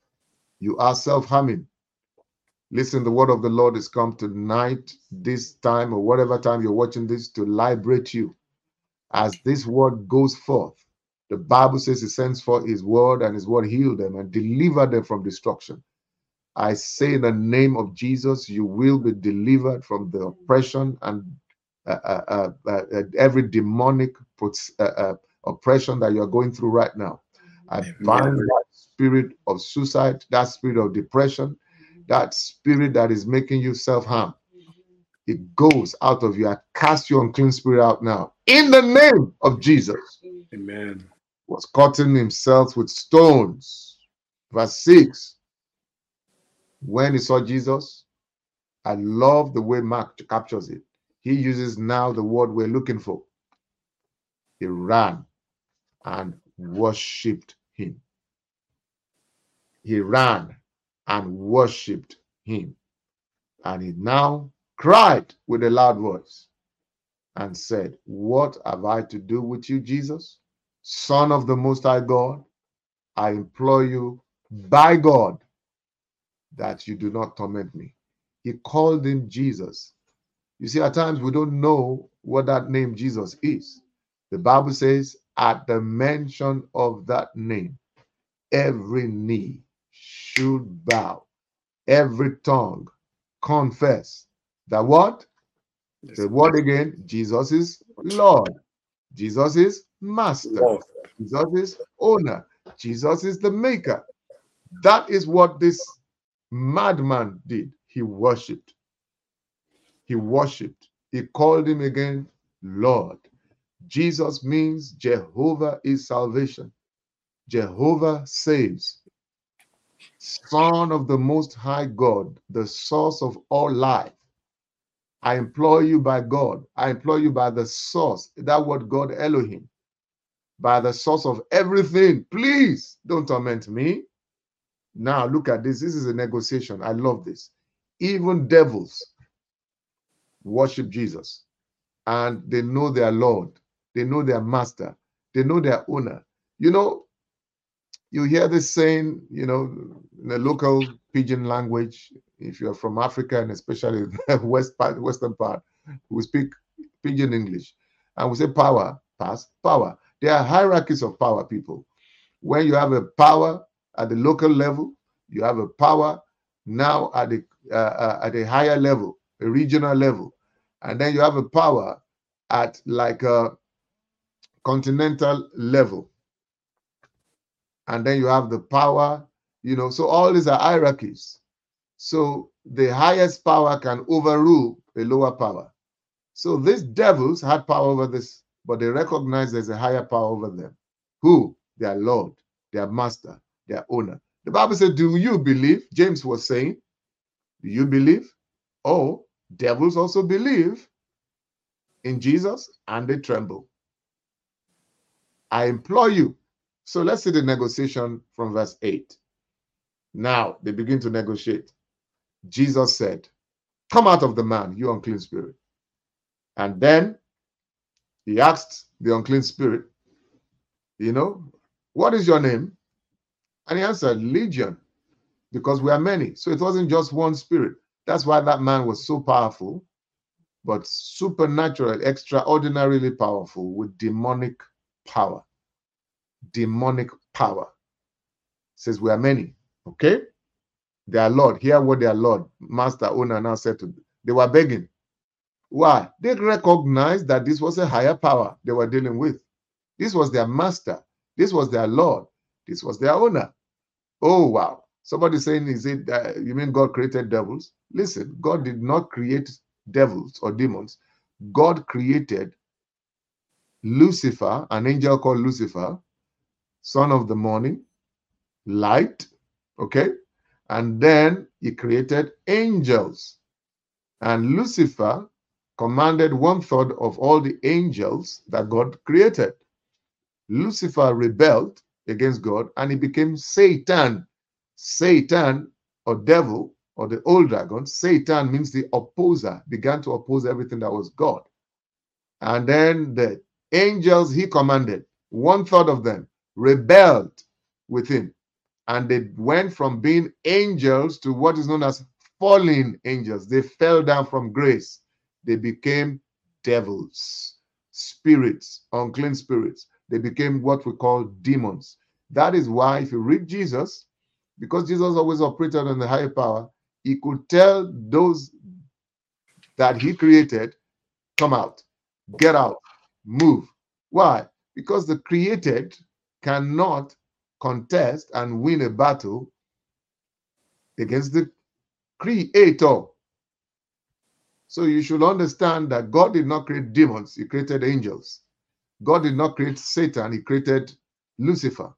You are self-harming. Listen, the word of the Lord is come tonight, this time, or whatever time you're watching this, to liberate you. As this word goes forth, the Bible says he sends forth his word, and his word healed them and delivered them from destruction. I say in the name of Jesus, you will be delivered from the oppression and uh, uh, uh, uh, every demonic uh, uh, oppression that you're going through right now. I bind that spirit of suicide, that spirit of depression, that spirit that is making you self-harm. It goes out of you. I cast your unclean spirit out now. In the name of Jesus. Amen. Was cutting himself with stones. Verse six. When he saw Jesus, I love the way Mark captures it. He uses now the word we're looking for. He ran and worshipped him. He ran and worshipped him. And he now cried with a loud voice and said, what have I to do with you, Jesus, Son of the Most High God? I implore you by God that you do not torment me. He called him Jesus. You see, at times we don't know what that name Jesus is. The Bible says, at the mention of that name, every knee should bow, every tongue confess that what? Yes. The word again, Jesus is Lord. Jesus is Master. Lord. Jesus is Owner. Jesus is the Maker. That is what this madman did. He worshipped. He worshipped. He called him again Lord. Jesus means Jehovah is salvation. Jehovah saves. Son of the Most High God, the source of all life. I implore you by God. I implore you by the source. That word God, Elohim. By the source of everything. Please don't torment me. Now look at this. This is a negotiation. I love this. Even devils worship Jesus. And they know their Lord. They know their Master. They know their Owner. You know, you hear this saying, you know, in the local pidgin language, if you're from Africa and especially the west part, western part, we speak pidgin English. And we say power, pass, power. There are hierarchies of power, people. When you have a power at the local level, you have a power now at the uh, uh, at a higher level, a regional level. And then you have a power at like a continental level. And then you have the power, you know, so all these are hierarchies. So the highest power can overrule a lower power. So these devils had power over this, but they recognize there's a higher power over them. Who? Their Lord, their Master, their Owner. The Bible said, do you believe? James was saying, do you believe? Oh, devils also believe in Jesus and they tremble. I implore you. So let's see the negotiation from verse eight. Now they begin to negotiate. Jesus said, come out of the man, you unclean spirit. And then he asked the unclean spirit, you know, what is your name? And he answered, Legion, because we are many. So it wasn't just one spirit. That's why that man was so powerful, but supernatural, extraordinarily powerful with demonic power. Demonic power. Says we are many. Okay? Their Lord. Hear what their Lord, Master, Owner now said to them. They were begging. Why? They recognized that this was a higher power they were dealing with. This was their Master. This was their Lord. This was their Owner. Oh, wow. Somebody saying, is it, uh, you mean God created devils? Listen, God did not create devils or demons. God created Lucifer, an angel called Lucifer, son of the morning, light, okay? And then he created angels. And Lucifer commanded one third of all the angels that God created. Lucifer rebelled against God and he became Satan. Satan or devil or the old dragon, Satan means the opposer, began to oppose everything that was God. And then the angels he commanded, one third of them rebelled with him. And they went from being angels to what is known as fallen angels. They fell down from grace. They became devils, spirits, unclean spirits. They became what we call demons. That is why if you read Jesus, because Jesus always operated on the higher power, he could tell those that he created, come out, get out, move. Why? Because the created cannot contest and win a battle against the creator. So you should understand that God did not create demons, he created angels. God did not create Satan, he created Lucifer.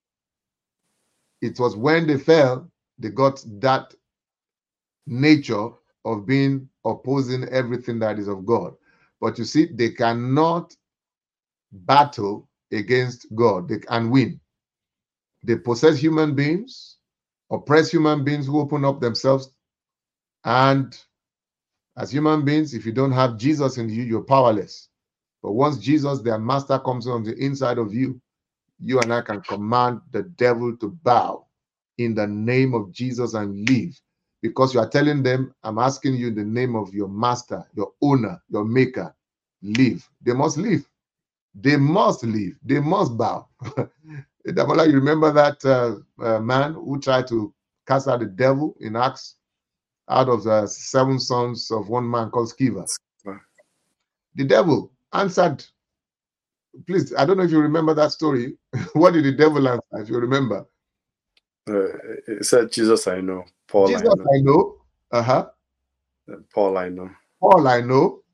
It was when they fell, they got that nature of being opposing everything that is of God. But you see, they cannot battle against God. They can win. They possess human beings, oppress human beings who open up themselves. And as human beings, if you don't have Jesus in you, you're powerless. But once Jesus, their master, comes on the inside of you, you and I can command the devil to bow in the name of Jesus and leave. Because you are telling them, I'm asking you in the name of your master, your owner, your maker, leave. They must leave. They must leave. They must bow. Damola, you remember that uh, uh, man who tried to cast out the devil in Acts out of the seven sons of one man called Sceva? The devil answered. Please, I don't know if you remember that story. What did the devil answer, if you remember? Uh, it said, Jesus, I know. Paul, Jesus, I know. I know. Uh-huh. Paul, I know. Paul, I know.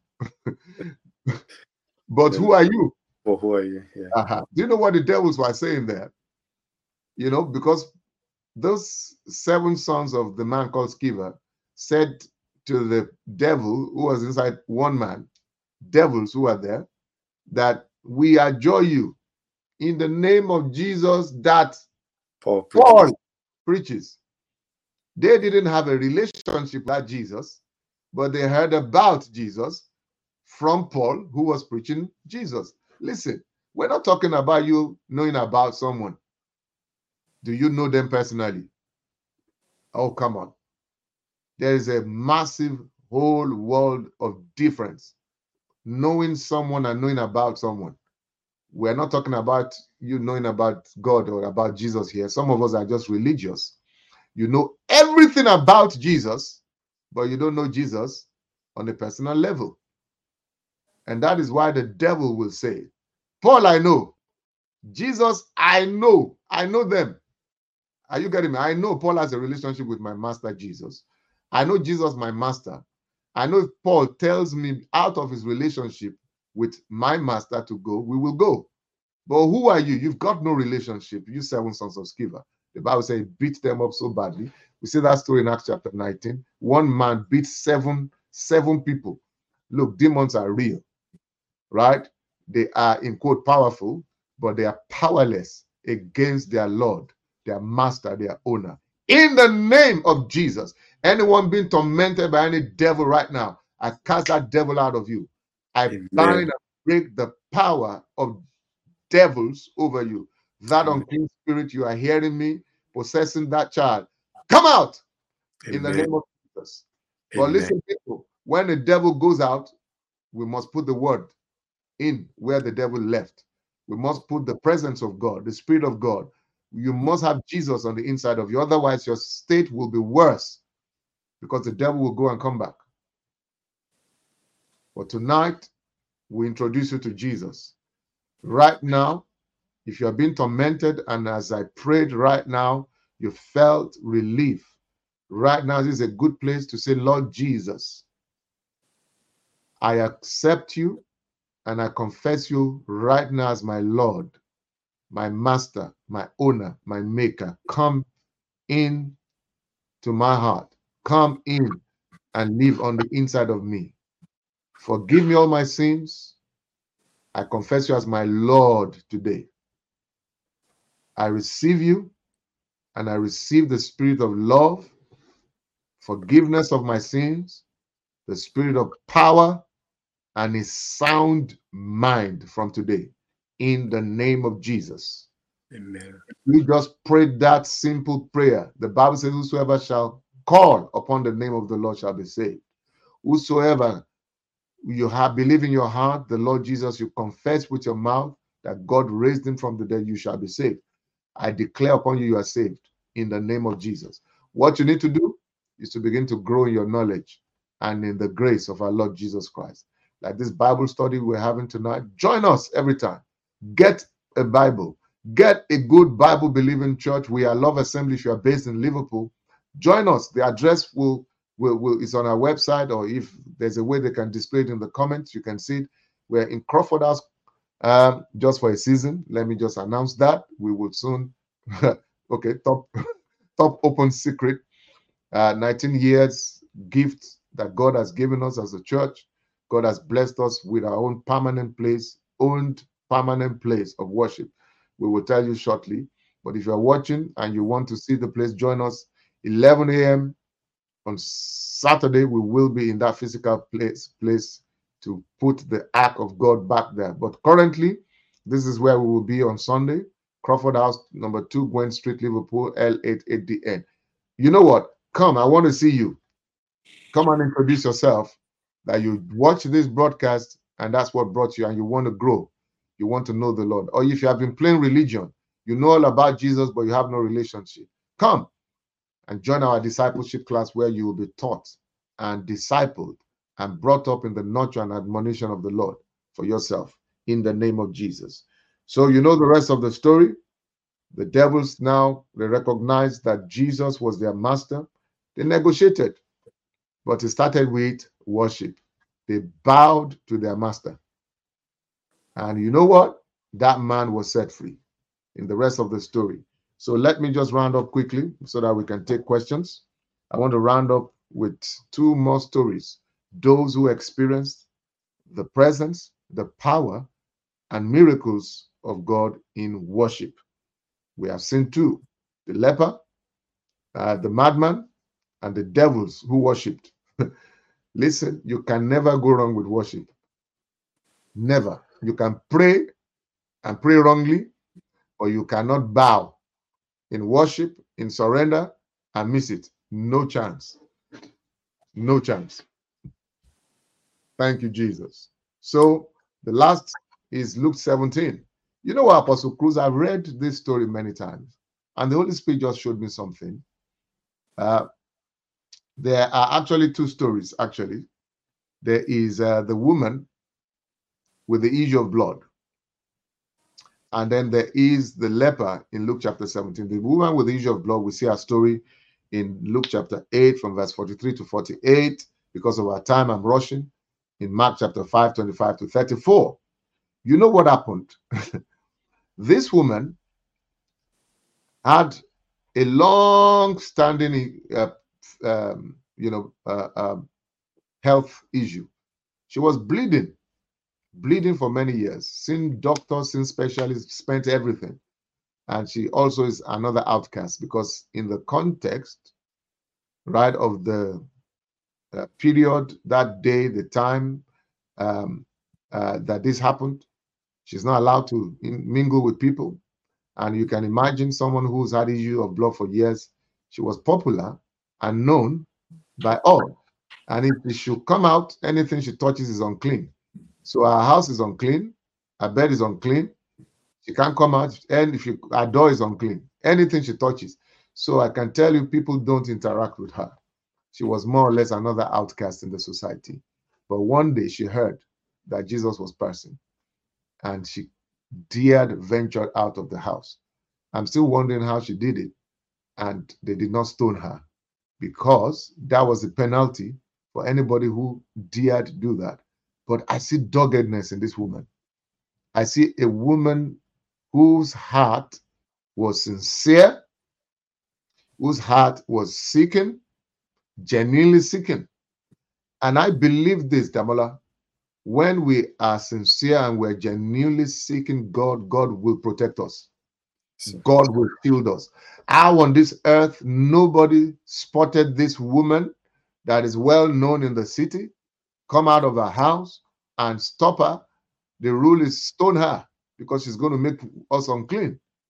But who are you? Well, who are you? Yeah. Uh-huh. Do you know what the devils were saying there? You know, because those seven sons of the man called Sceva said to the devil who was inside one man, devils who are there, that we adjure you in the name of Jesus that Paul preaches. Paul preaches. They didn't have a relationship with Jesus, but they heard about Jesus from Paul, who was preaching Jesus. Listen, we're not talking about you knowing about someone. Do you know them personally? Oh, come on. There is a massive whole world of difference. Knowing someone and knowing about someone. We're not talking about you knowing about God or about Jesus here. Some of us are just religious. You know everything about Jesus, but you don't know Jesus on a personal level. And that is why the devil will say, Paul, I know. Jesus, I know. I know them. Are you getting me? I know Paul has a relationship with my master Jesus. I know Jesus, my master. I know if Paul tells me out of his relationship with my master to go, we will go. But who are you? You've got no relationship. You seven sons of Sceva. The Bible says it beat them up so badly. We see that story in Acts chapter nineteen. One man beat seven, seven people. Look, demons are real, right? They are, in quote, powerful, but they are powerless against their Lord, their master, their owner. In the name of Jesus, anyone being tormented by any devil right now, I cast that devil out of you. I Amen. Bind and break the power of devils over you. That Amen. Unclean spirit, you are hearing me, possessing that child. Come out Amen. In the name of Jesus. Amen. But listen, people, when the devil goes out, we must put the word in where the devil left. We must put the presence of God, the Spirit of God. You must have Jesus on the inside of you. Otherwise, your state will be worse because the devil will go and come back. But tonight, we introduce you to Jesus. Right now, if you are being tormented, and as I prayed right now, you felt relief. Right now, this is a good place to say, Lord Jesus, I accept you and I confess you right now as my Lord, my master, my owner, my maker. Come in to my heart. Come in and live on the inside of me. Forgive me all my sins. I confess you as my Lord today. I receive you and I receive the spirit of love, forgiveness of my sins, the spirit of power, and a sound mind from today. In the name of Jesus. Amen. You just prayed that simple prayer. The Bible says, whosoever shall call upon the name of the Lord shall be saved. Whosoever you have believe in your heart, the Lord Jesus, you confess with your mouth that God raised him from the dead, you shall be saved. I declare upon you, you are saved in the name of Jesus. What you need to do is to begin to grow in your knowledge and in the grace of our Lord Jesus Christ. Like this Bible study we're having tonight, join us every time. Get a Bible. Get a good Bible-believing church. We are Love Assembly. If you are based in Liverpool, join us. The address will, will, will is on our website, or if there's a way they can display it in the comments, you can see it. We're in Crawford House um, just for a season. Let me just announce that. We will soon, okay, top, top open secret. Uh, nineteen years gift that God has given us as a church. God has blessed us with our own permanent place, owned permanent place of worship. We will tell you shortly. But if you're watching and you want to see the place, join us eleven a m on Saturday. We will be in that physical place, place to put the ark of God back there. But currently, this is where we will be on Sunday. Crawford House, number two, Gwen Street, Liverpool, L eight eight D N. You know what? Come, I want to see you. Come and introduce yourself, that you watch this broadcast and that's what brought you, and you want to grow. You want to know the Lord. Or if you have been playing religion, you know all about Jesus, but you have no relationship. Come and join our discipleship class where you will be taught and discipled and brought up in the nurture and admonition of the Lord for yourself in the name of Jesus. So you know the rest of the story. The devils now, they recognized that Jesus was their master. They negotiated, but it started with worship. They bowed to their master. And you know what? That man was set free in the rest of the story. So let me just round up quickly so that we can take questions. I want to round up with two more stories. Those who experienced the presence, the power, and miracles of God in worship. We have seen two, the leper, uh, the madman, and the devils who worshipped. Listen, you can never go wrong with worship. Never. You can pray and pray wrongly, or you cannot bow in worship, in surrender, and miss it. No chance. No chance. Thank you, Jesus. So the last is Luke seventeen. You know what, Apostle Cruz, I've read this story many times, and the Holy Spirit just showed me something. Uh, there are actually two stories, actually. There is uh, the woman with the issue of blood. And then there is the leper in Luke chapter seventeen. The woman with the issue of blood, we see her story in Luke chapter eight from verse forty-three to forty-eight. Because of our time, I'm rushing. In Mark chapter five, twenty-five to thirty-four. You know what happened? This woman had a long-standing, uh, um, you know, uh, um, health issue. She was bleeding, bleeding for many years. Seen doctors, seen specialists, spent everything. And she also is another outcast because in the context, right, of the uh, period, that day, the time um, uh, that this happened, she's not allowed to in, mingle with people. And you can imagine someone who's had issue of blood for years. She was popular and known by all. And if it should come out, anything she touches is unclean. So her house is unclean, her bed is unclean, she can't come out, and if you, her door is unclean, anything she touches. So I can tell you, people don't interact with her. She was more or less another outcast in the society. But one day she heard that Jesus was passing, and she dared venture out of the house. I'm still wondering how she did it, and they did not stone her, because that was the penalty for anybody who dared do that. But I see doggedness in this woman. I see a woman whose heart was sincere, whose heart was seeking, genuinely seeking. And I believe this, Damola, when we are sincere and we're genuinely seeking God, God will protect us. God will shield us. How on this earth nobody spotted this woman that is well known in the city, come out of her house and stop her? The rule is stone her, because she's going to make us unclean.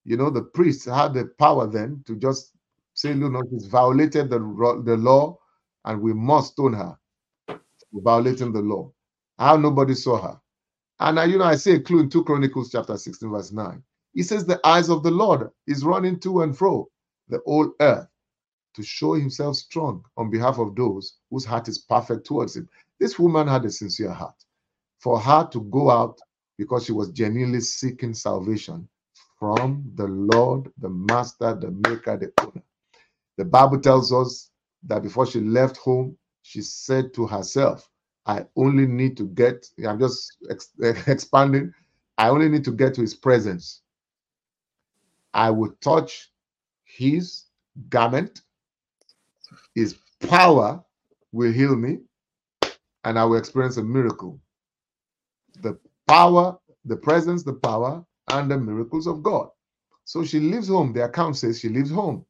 You know, the priests had the power then to just say, look, no, she's violated the, the law and we must stone her for violating the law. How nobody saw her. And, I, you know, I see a clue in two Chronicles chapter sixteen, verse nine. He says, the eyes of the Lord is running to and fro the whole earth to show himself strong on behalf of those whose heart is perfect towards him. This woman had a sincere heart. For her to go out because she was genuinely seeking salvation from the Lord, the Master, the Maker, the Owner. The Bible tells us that before she left home, she said to herself, I only need to get, I'm just ex expanding, I only need to get to his presence. I will touch his garment, his power will heal me, and I will experience a miracle. The power, the presence, the power, and the miracles of God. So she leaves home. The account says she leaves home.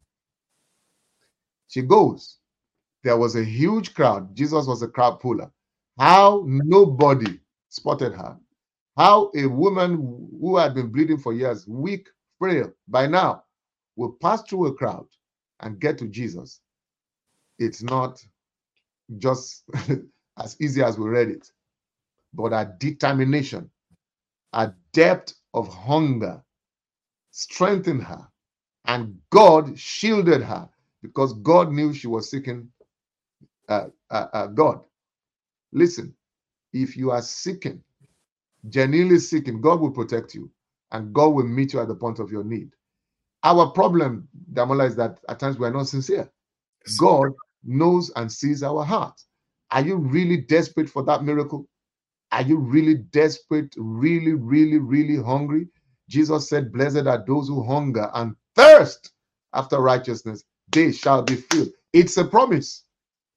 She goes. There was a huge crowd. Jesus was a crowd puller. How nobody spotted her. How a woman who had been bleeding for years, weak, frail, by now, will pass through a crowd and get to Jesus. It's not just as easy as we read it, but a determination, a depth of hunger strengthened her, and God shielded her because God knew she was seeking uh, uh, uh, God. Listen, if you are seeking, genuinely seeking, God will protect you and God will meet you at the point of your need. Our problem, Damola, is that at times we are not sincere. God knows and sees our hearts. Are you really desperate for that miracle? Are you really desperate, really, really, really hungry? Jesus said, blessed are those who hunger and thirst after righteousness. They shall be filled. It's a promise.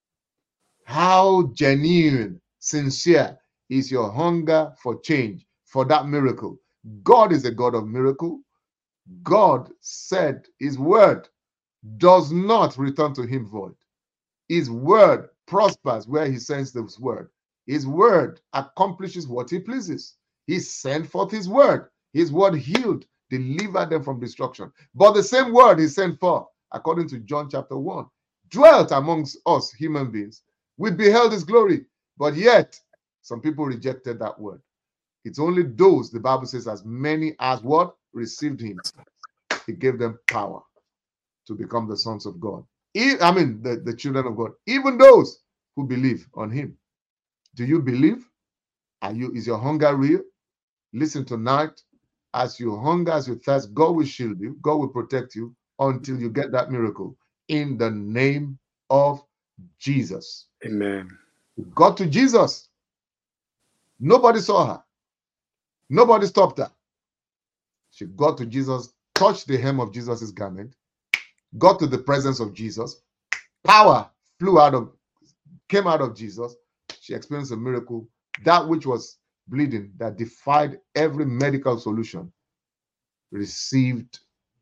How genuine, sincere is your hunger for change, for that miracle? God is a God of miracle. God said his word does not return to him void. His word prospers where he sends his word. His word accomplishes what he pleases. He sent forth his word. His word healed, delivered them from destruction. But the same word he sent forth, according to John chapter one, dwelt amongst us human beings. We beheld his glory, but yet some people rejected that word. It's only those, the Bible says, as many as what? Received him. He gave them power to become the sons of God. I mean, the, the children of God, even those who believe on him. Do you believe? Are you, is your hunger real? Listen tonight, as you hunger, as you thirst, God will shield you, God will protect you until you get that miracle in the name of Jesus. Amen. Got to Jesus. Nobody saw her. Nobody stopped her. She got to Jesus, touched the hem of Jesus's garment, got to the presence of Jesus. Power flew out of, came out of Jesus. She experienced a miracle. That which was bleeding, that defied every medical solution, received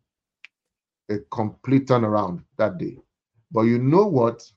a complete turnaround that day. But you know what?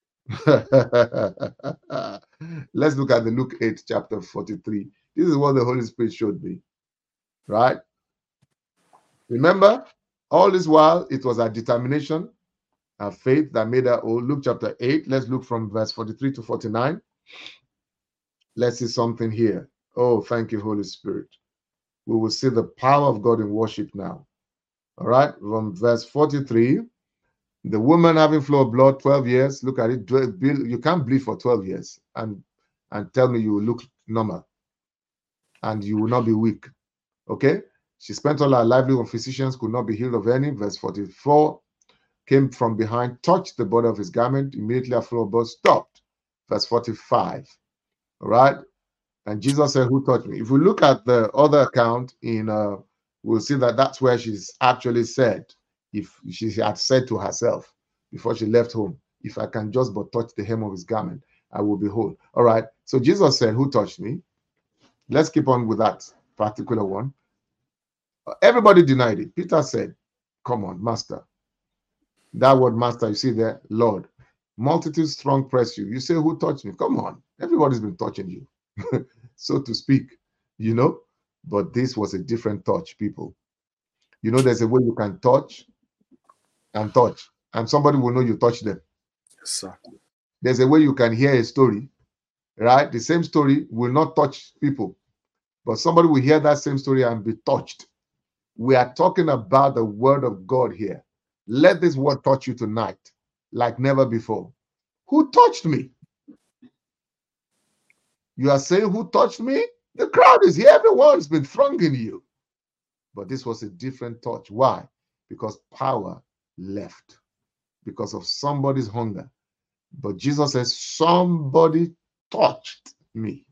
Let's look at the Luke eight, chapter forty-three. This is what the Holy Spirit showed me. Right? Remember, all this while, it was our determination, our faith that made her whole. Luke chapter eight. Let's look from verse forty-three to forty-nine. Let's see something here. Oh, thank you, Holy Spirit. We will see the power of God in worship now. All right, from verse forty-three. The woman having flow of blood, twelve years. Look at it. You can't bleed for twelve years and, and tell me you will look normal and you will not be weak. Okay? She spent all her livelihood on physicians, could not be healed of any. Verse forty-four. Came from behind, touched the border of his garment. Immediately her flow of blood stopped. Verse forty-five. All right? And Jesus said, who touched me? If we look at the other account, in uh, we'll see that that's where she's actually said, if she had said to herself before she left home, if I can just but touch the hem of his garment, I will be whole. All right. So Jesus said, who touched me? Let's keep on with that particular one. Everybody denied it. Peter said, come on, master. That word master, you see there, Lord. Multitudes strong press you. You say, who touched me? Come on. Everybody's been touching you. So to speak, you know, but this was a different touch, people. You know, there's a way you can touch and touch, and somebody will know you touch them. Yes, sir. There's a way you can hear a story, right? The same story will not touch people, but somebody will hear that same story and be touched. We are talking about the word of God here. Let this word touch you tonight like never before. Who touched me? You are saying, who touched me? The crowd is here. Everyone's been thronging you. But this was a different touch. Why? Because power left. Because of somebody's hunger. But Jesus says, somebody touched me.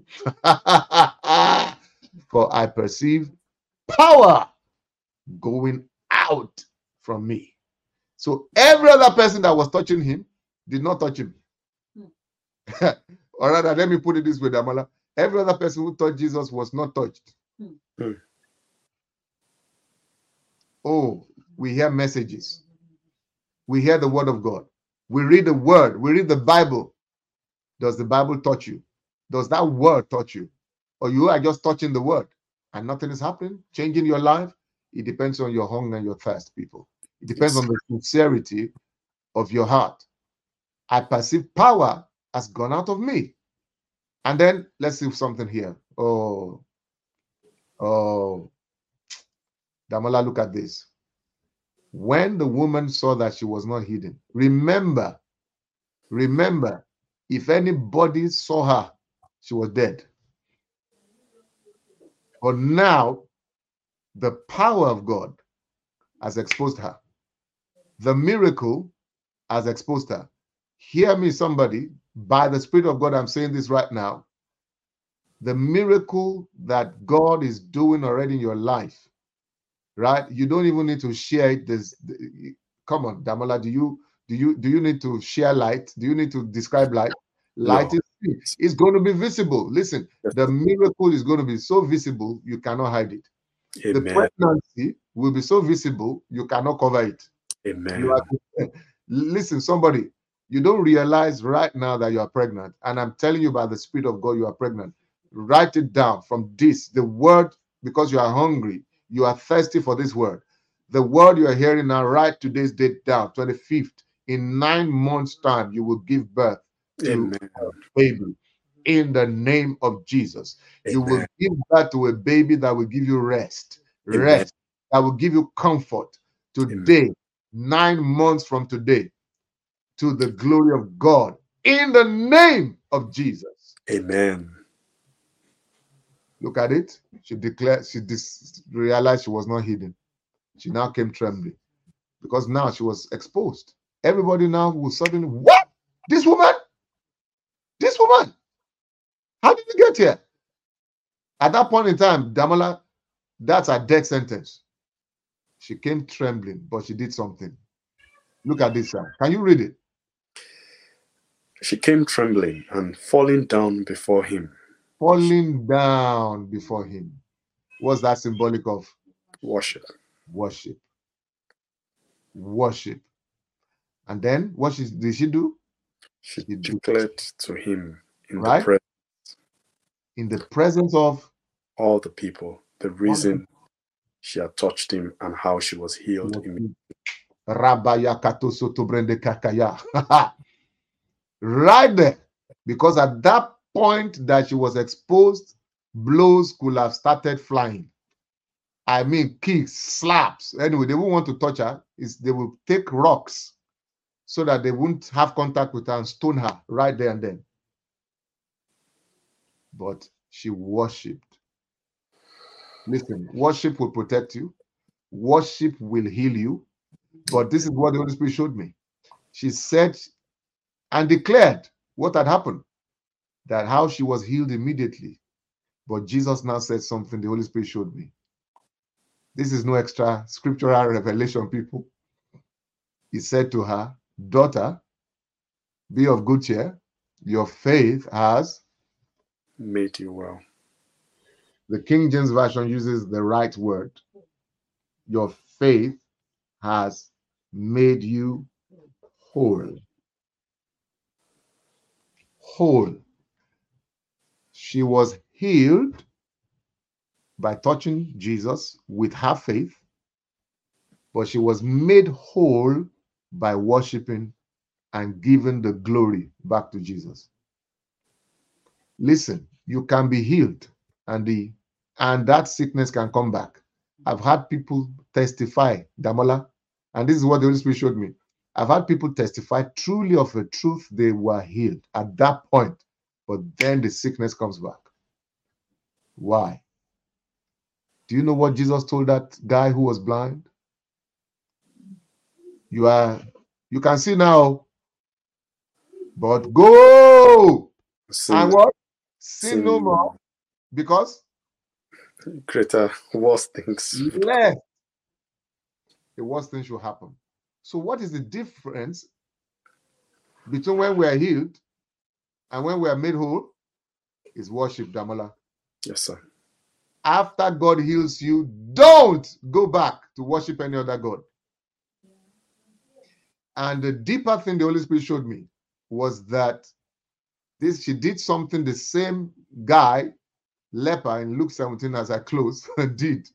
For I perceive power going out from me. So every other person that was touching him did not touch him. Hmm. Or rather, let me put it this way, Damola. Every other person who touched Jesus was not touched. Hmm. Oh, we hear messages. We hear the word of God. We read the word. We read the Bible. Does the Bible touch you? Does that word touch you? Or you are just touching the word and nothing is happening, changing your life? It depends on your hunger and your thirst, people. It depends on the sincerity of your heart. I perceive power has gone out of me. And then let's see something here. Oh, oh, Damola, look at this. When the woman saw that she was not hidden, remember, remember, if anybody saw her, she was dead. But now, the power of God has exposed her. The miracle has exposed her. Hear me, somebody. By the Spirit of God, I'm saying this right now. The miracle that God is doing already in your life, right? You don't even need to share it. This, come on, Damola, do you do you do you need to share light? Do you need to describe light? Light no. is it's going to be visible. Listen, the miracle is going to be so visible you cannot hide it. Amen. The pregnancy will be so visible you cannot cover it. Amen. You are, listen, somebody, you don't realize right now that you are pregnant, and I'm telling you by the Spirit of God you are pregnant. Write it down from this, the word, because you are hungry, you are thirsty for this word. The word you are hearing now, write today's date down, twenty-fifth. In nine months' time, you will give birth to Amen. a baby in the name of Jesus. Amen. You will give birth to a baby that will give you rest, rest, Amen. That will give you comfort. Today, Amen. Nine months from today, to the glory of God, in the name of Jesus. Amen. Look at it. She declared, she dis realized she was not hidden. She now came trembling because now she was exposed. Everybody now will suddenly, what? This woman? This woman? How did you get here? At that point in time, Damola, that's a death sentence. She came trembling, but she did something. Look at this, sir. Can you read it? She came trembling and falling down before him. Falling down before him. What's that symbolic of? Worship. Worship. Worship. And then what she, did she do? She, she declared to him in right? the presence. In the presence of all the people, the reason she had touched him and how she was healed immediately. Right there. Because at that point that she was exposed, blows could have started flying. I mean, kicks, slaps. Anyway, they won't want to touch her. It's, they will take rocks so that they won't have contact with her and stone her right there and then. But she worshipped. Listen, worship will protect you. Worship will heal you. But this is what the Holy Spirit showed me. She said and declared what had happened, that how she was healed immediately. But Jesus now said something the Holy Spirit showed me. This is no extra scriptural revelation, people. He said to her, daughter, be of good cheer. Your faith has made you well. The King James Version uses the right word. Your faith has made you whole. Whole. She was healed by touching Jesus with her faith, but she was made whole by worshiping and giving the glory back to Jesus. Listen, you can be healed and the and that sickness can come back. I've had people testify, Damola, and this is what the Holy Spirit showed me. I've had people testify truly of a truth they were healed at that point, but then the sickness comes back. Why? Do you know what Jesus told that guy who was blind? You are, you can see now, but go Sin, and what? Sin, sin no more, because greater, worse things. less the worst thing should happen. So what is the difference between when we are healed and when we are made whole? Is worship, Damola. Yes, sir. After God heals you, don't go back to worship any other God. And the deeper thing the Holy Spirit showed me was that this she did something the same guy, leper in Luke seventeen, as I close, did.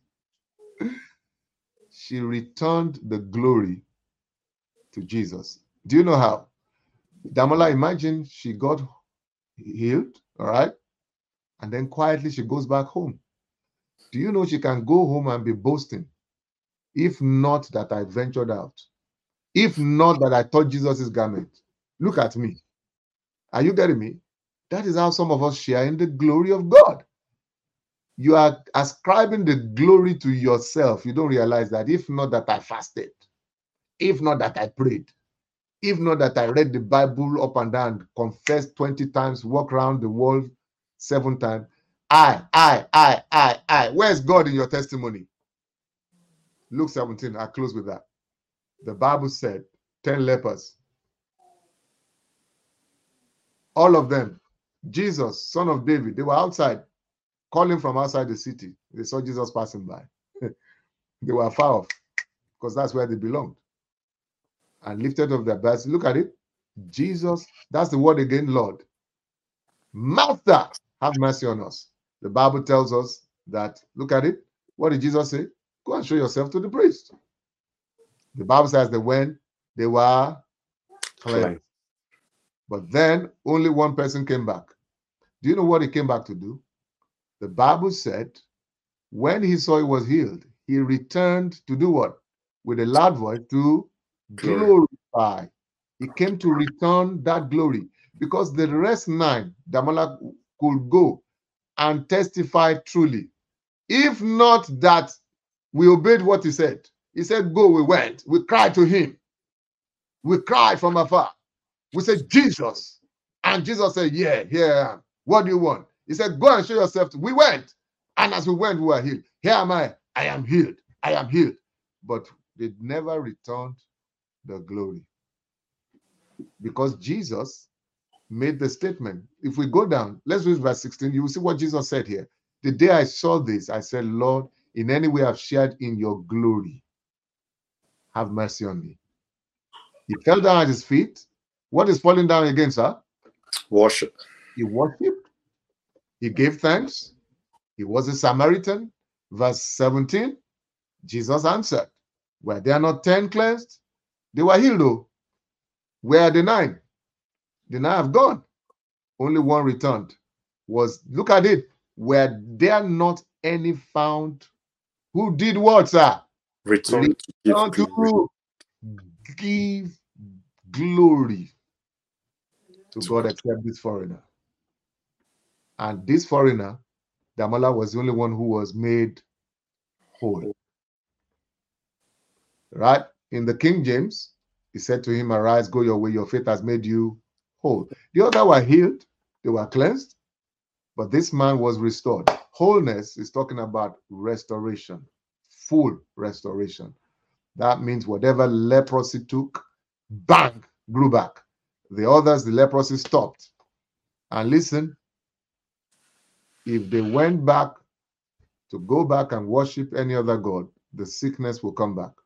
She returned the glory to Jesus. Do you know how? Damola, imagine she got healed, all right? And then quietly she goes back home. Do you know she can go home and be boasting? If not that I ventured out. If not that I touched Jesus' garment. Look at me. Are you getting me? That is how some of us share in the glory of God. You are ascribing the glory to yourself. You don't realize that if not that I fasted, if not that I prayed, if not that I read the Bible up and down, confessed twenty times, walk around the world seven times, I, I, I, I, I. Where's God in your testimony? Luke seventeen, I close with that. The Bible said, ten lepers. All of them, Jesus, son of David, they were outside, calling from outside the city. They saw Jesus passing by. They were far off, because that's where they belonged. And lifted up their backs. Look at it. Jesus, that's the word again, Lord. Master, have mercy on us. The Bible tells us that, look at it. What did Jesus say? Go and show yourself to the priest. The Bible says that when they were cleansed. But then only one person came back. Do you know what he came back to do? The Bible said when he saw he was healed, he returned to do what? With a loud voice to Glory. glorify. He came to return that glory because the rest nine, Damola, could go and testify truly. If not that we obeyed what he said. He said, go, we went. We cried to him. We cried from afar. We said, Jesus. And Jesus said, yeah, here I am. What do you want? He said, go and show yourself. To... We went. And as we went, we were healed. Here am I. I am healed. I am healed. But they never returned the glory. Because Jesus made the statement. If we go down, let's read verse sixteen. You will see what Jesus said here. The day I saw this, I said, Lord, in any way I've shared in your glory, have mercy on me. He fell down at his feet. What is falling down again, sir? Worship. He worshipped. He gave thanks. He was a Samaritan. Verse seventeen, Jesus answered, were there not ten cleansed? They were healed, though. Where are the nine? The nine have gone. Only one returned. Was, look at it, were there not any found who did what, sir? Return, Return to give glory. to give glory to God except this foreigner. And this foreigner, Damola, was the only one who was made whole. Right? In the King James, he said to him, arise, go your way, your faith has made you whole. The other were healed, they were cleansed, but this man was restored. Wholeness is talking about restoration, full restoration. That means whatever leprosy took, bang, grew back. The others, the leprosy stopped. And listen, if they went back to go back and worship any other god, the sickness will come back.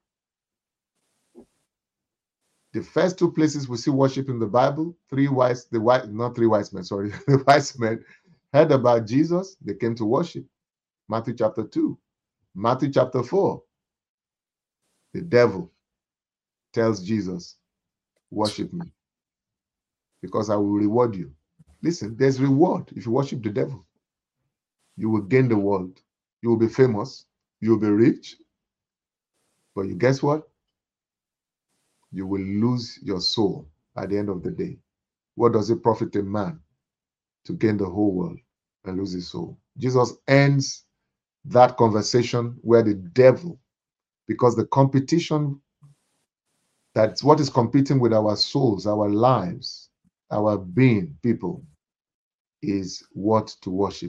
The first two places we see worship in the Bible, three wise, the wise, not three wise men, sorry, the wise men heard about Jesus, they came to worship. Matthew chapter two, Matthew chapter four. The devil tells Jesus, worship me, because I will reward you. Listen, there's reward if you worship the devil. You will gain the world. You will be famous. You will be rich. But you guess what? You will lose your soul at the end of the day. What does it profit a man to gain the whole world and lose his soul? Jesus ends that conversation where the devil, because the competition, that's what is competing with our souls, our lives, our being, people, is what to worship.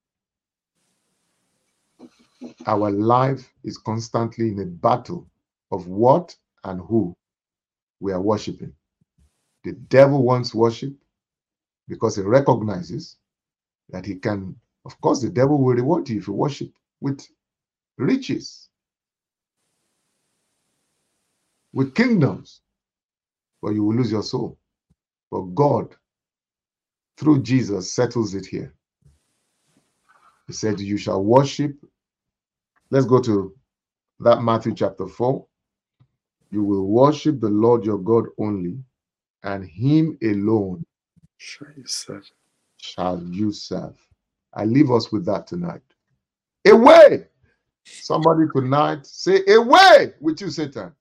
Our life is constantly in a battle of what and who we are worshiping. The devil wants worship because he recognizes that he can, of course, the devil will reward you if you worship with riches, with kingdoms, but you will lose your soul. But God, through Jesus, settles it here. He said, you shall worship. Let's go to that Matthew chapter four. You will worship the Lord your God only, and him alone shall you serve. Shall you serve. I leave us with that tonight. Away! Somebody tonight say, away with you, Satan.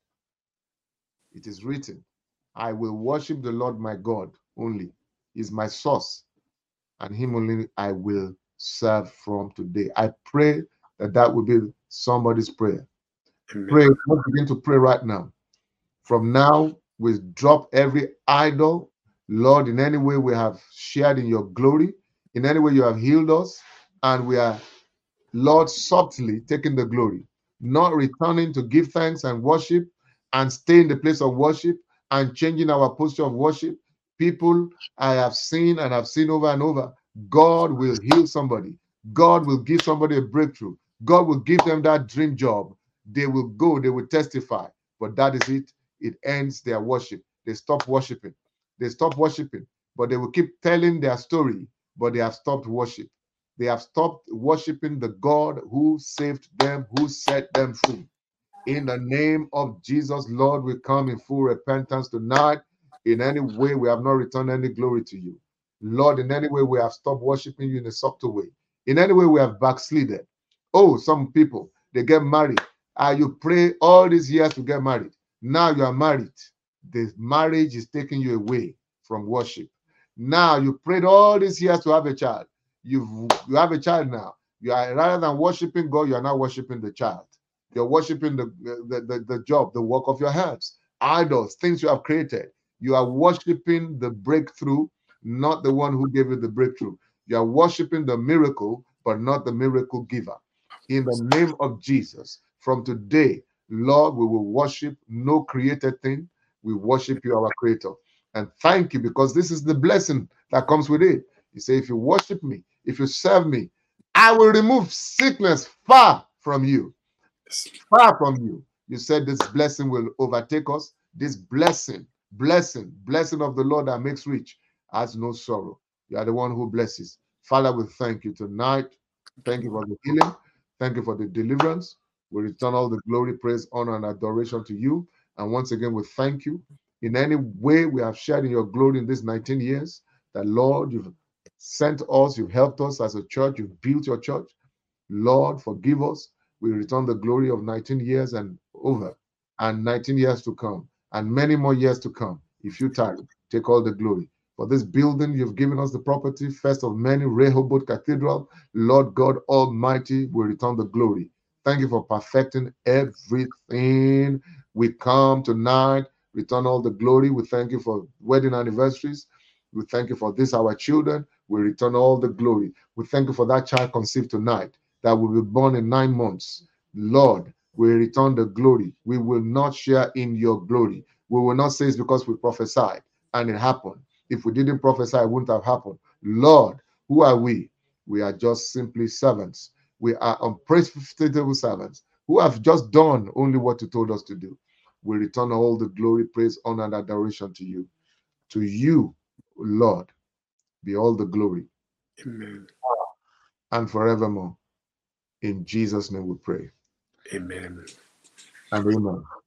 It is written, I will worship the Lord my God only. He is my source, and him only I will serve from today. I pray that that will be somebody's prayer. Amen. Pray. Let's begin to pray right now. From now, we drop every idol. Lord, in any way we have shared in your glory, in any way you have healed us, and we are, Lord, subtly taking the glory, not returning to give thanks and worship and stay in the place of worship and changing our posture of worship. People I have seen and have seen over and over, God will heal somebody. God will give somebody a breakthrough. God will give them that dream job. They will go, they will testify, but that is it. It ends their worship. They stop worshiping. They stop worshiping, but they will keep telling their story, but they have stopped worship. They have stopped worshiping the God who saved them, who set them free. In the name of Jesus, Lord, we come in full repentance tonight. In any way we have not returned any glory to you. Lord, in any way we have stopped worshiping you in a subtle way. In any way we have backslided. Oh, some people, they get married. Uh, you pray all these years to get married. Now you are married. The marriage is taking you away from worship. Now you prayed all these years to have a child. You've, you have a child now. You are, rather than worshiping God, you are now worshiping the child. You're worshiping the, the, the, the job, the work of your hands, idols, things you have created. You are worshiping the breakthrough, not the one who gave you the breakthrough. You are worshiping the miracle, but not the miracle giver. In the name of Jesus, from today, Lord, we will worship no created thing. We worship you, our creator. And thank you, because this is the blessing that comes with it. You say, if you worship me, if you serve me, I will remove sickness far from you. Far from you. You said this blessing will overtake us. This blessing, blessing, blessing of the Lord that makes rich has no sorrow. You are the one who blesses. Father, we thank you tonight. Thank you for the healing. Thank you for the deliverance. We return all the glory, praise, honor, and adoration to you. And once again, we thank you. In any way we have shared in your glory in these nineteen years, that Lord, you've sent us, you've helped us as a church, you've built your church. Lord, forgive us. We return the glory of nineteen years and over, and nineteen years to come, and many more years to come. If you tarry, take all the glory. For this building, you've given us the property, first of many, Rehoboth Cathedral. Lord God Almighty, we return the glory. Thank you for perfecting everything. We come tonight, return all the glory. We thank you for wedding anniversaries. We thank you for this, our children. We return all the glory. We thank you for that child conceived tonight that will be born in nine months. Lord, we return the glory. We will not share in your glory. We will not say it's because we prophesied and it happened. If we didn't prophesy, it wouldn't have happened. Lord, who are we? We are just simply servants. We are unprofitable servants who have just done only what you told us to do. We return all the glory, praise, honor, and adoration to you. To you, Lord, be all the glory. Amen. And forevermore. In Jesus' name we pray. Amen. And amen.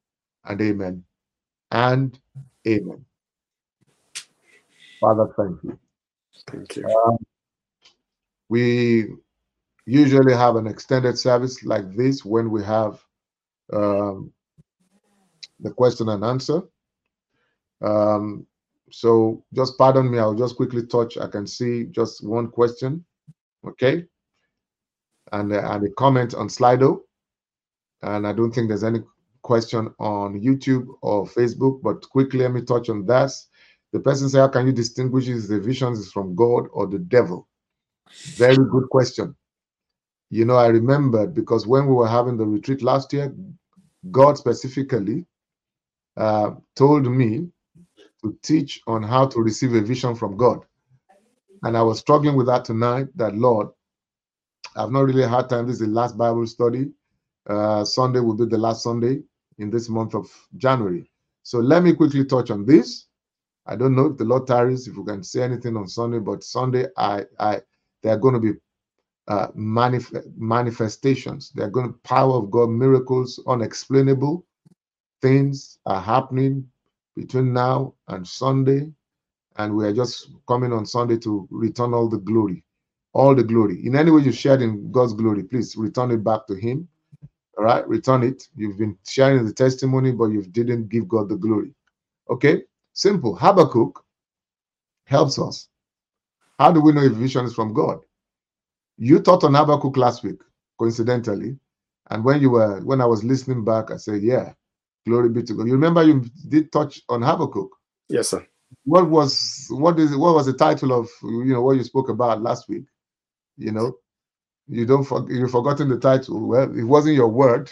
and amen and amen. Father, thank you. Thank you. Um, we usually have an extended service like this when we have um, the question and answer. Um, so just pardon me, I'll just quickly touch. I can see just one question, okay? And, uh, and a comment on Slido. And I don't think there's any question on YouTube or Facebook, but quickly let me touch on that. The person said, how can you distinguish if the visions is from God or the devil? Very good question. You know, I remembered because when we were having the retreat last year, God specifically uh, told me to teach on how to receive a vision from God. And I was struggling with that tonight, that Lord, I've not really had time. This is the last Bible study. Uh, Sunday will be the last Sunday in this month of January. So let me quickly touch on this. I don't know if the Lord tarries, if we can say anything on Sunday, but Sunday, I, I, there are going to be uh, manif manifestations. There are going to power of God, miracles, unexplainable things are happening between now and Sunday. And we are just coming on Sunday to return all the glory, all the glory. In any way you shared in God's glory, please return it back to Him. All right, return it. You've been sharing the testimony, but you didn't give God the glory. Okay, simple. Habakkuk helps us. How do we know if vision is from God? You taught on Habakkuk last week, coincidentally, and when you were when I was listening back, I said, "Yeah, glory be to God." You remember you did touch on Habakkuk. Yes, sir. What was what is what was the title of you know what you spoke about last week? You know, you don't for, you've forgotten the title. Well, it wasn't your word.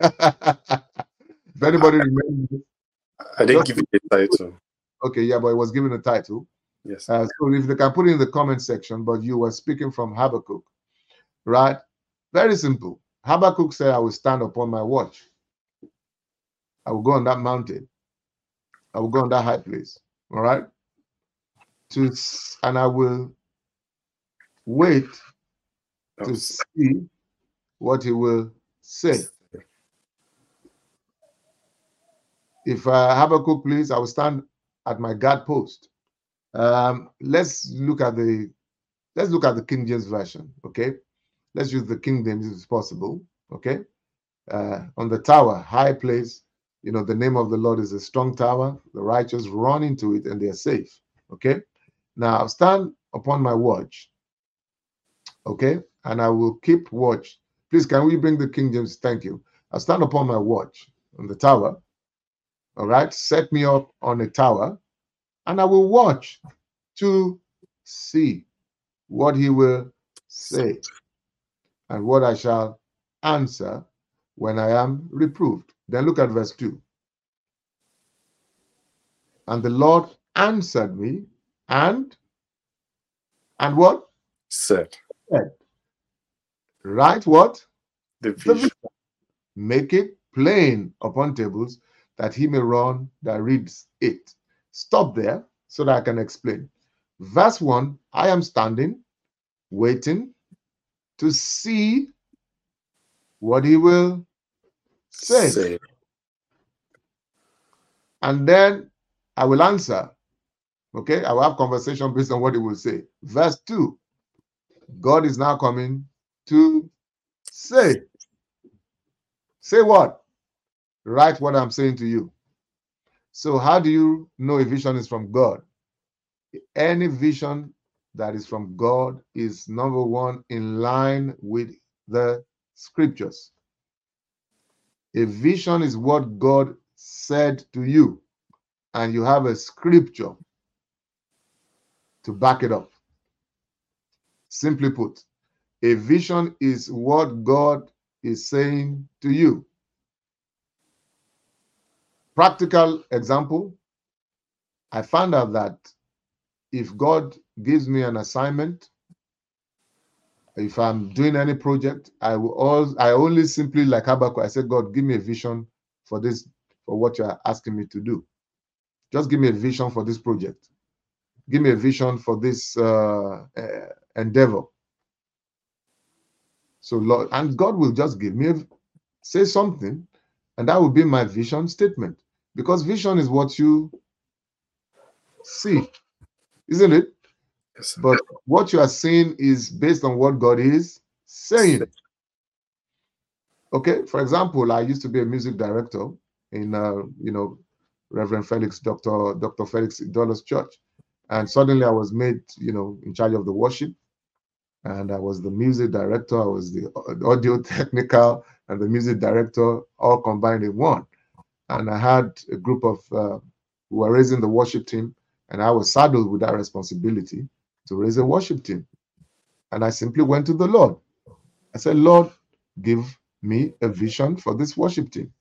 If anybody remembers, I didn't give you the title. Okay, yeah, but it was given a title. Yes. Uh, so if they can put it in the comment section, but you were speaking from Habakkuk, right? Very simple. Habakkuk said, "I will stand upon my watch. I will go on that mountain. I will go on that high place. All right. To and I will wait to see what he will say." If uh, Habakkuk, please, I will stand at my guard post. Um, let's look at the let's look at the King James version. Okay, let's use the King James if it's possible. Okay, uh, on the tower, high place. You know, the name of the Lord is a strong tower. The righteous run into it and they are safe. Okay, now I'll stand upon my watch. Okay, and I will keep watch. Please, can we bring the King James? Thank you. I'll stand upon my watch on the tower. All right, set me up on a tower, and I will watch to see what he will say and what I shall answer when I am reproved. Then look at verse two. And the Lord answered me and and what? Said. Said. Write what? The vision. The vision. Make it plain upon tables that he may run that reads it. Stop there so that I can explain. Verse one, I am standing, waiting to see what he will say. say. And then I will answer. Okay, I will have conversation based on what he will say. Verse two, God is now coming to say. Say what? Write what I'm saying to you. So how do you know a vision is from God? Any vision that is from God is, number one, in line with the scriptures. A vision is what God said to you, and you have a scripture to back it up. Simply put, a vision is what God is saying to you. Practical example, I found out that if God gives me an assignment, if I'm doing any project, I will all I only simply, like Habakkuk, I said, God, give me a vision for this, for what you're asking me to do. Just give me a vision for this project. Give me a vision for this uh, uh, endeavor. So Lord, and God will just give me, a, say something, and that will be my vision statement. Because vision is what you see, isn't it? Yes, sir. But what you are seeing is based on what God is saying. Okay, for example, I used to be a music director in, uh, you know, Reverend Felix, Doctor Doctor Felix Idola's church, and suddenly I was made, you know, in charge of the worship, and I was the music director, I was the audio technical, and the music director all combined in one. And I had a group of uh, who were raising the worship team, and I was saddled with that responsibility to raise a worship team. And I simply went to the Lord. I said, Lord, give me a vision for this worship team.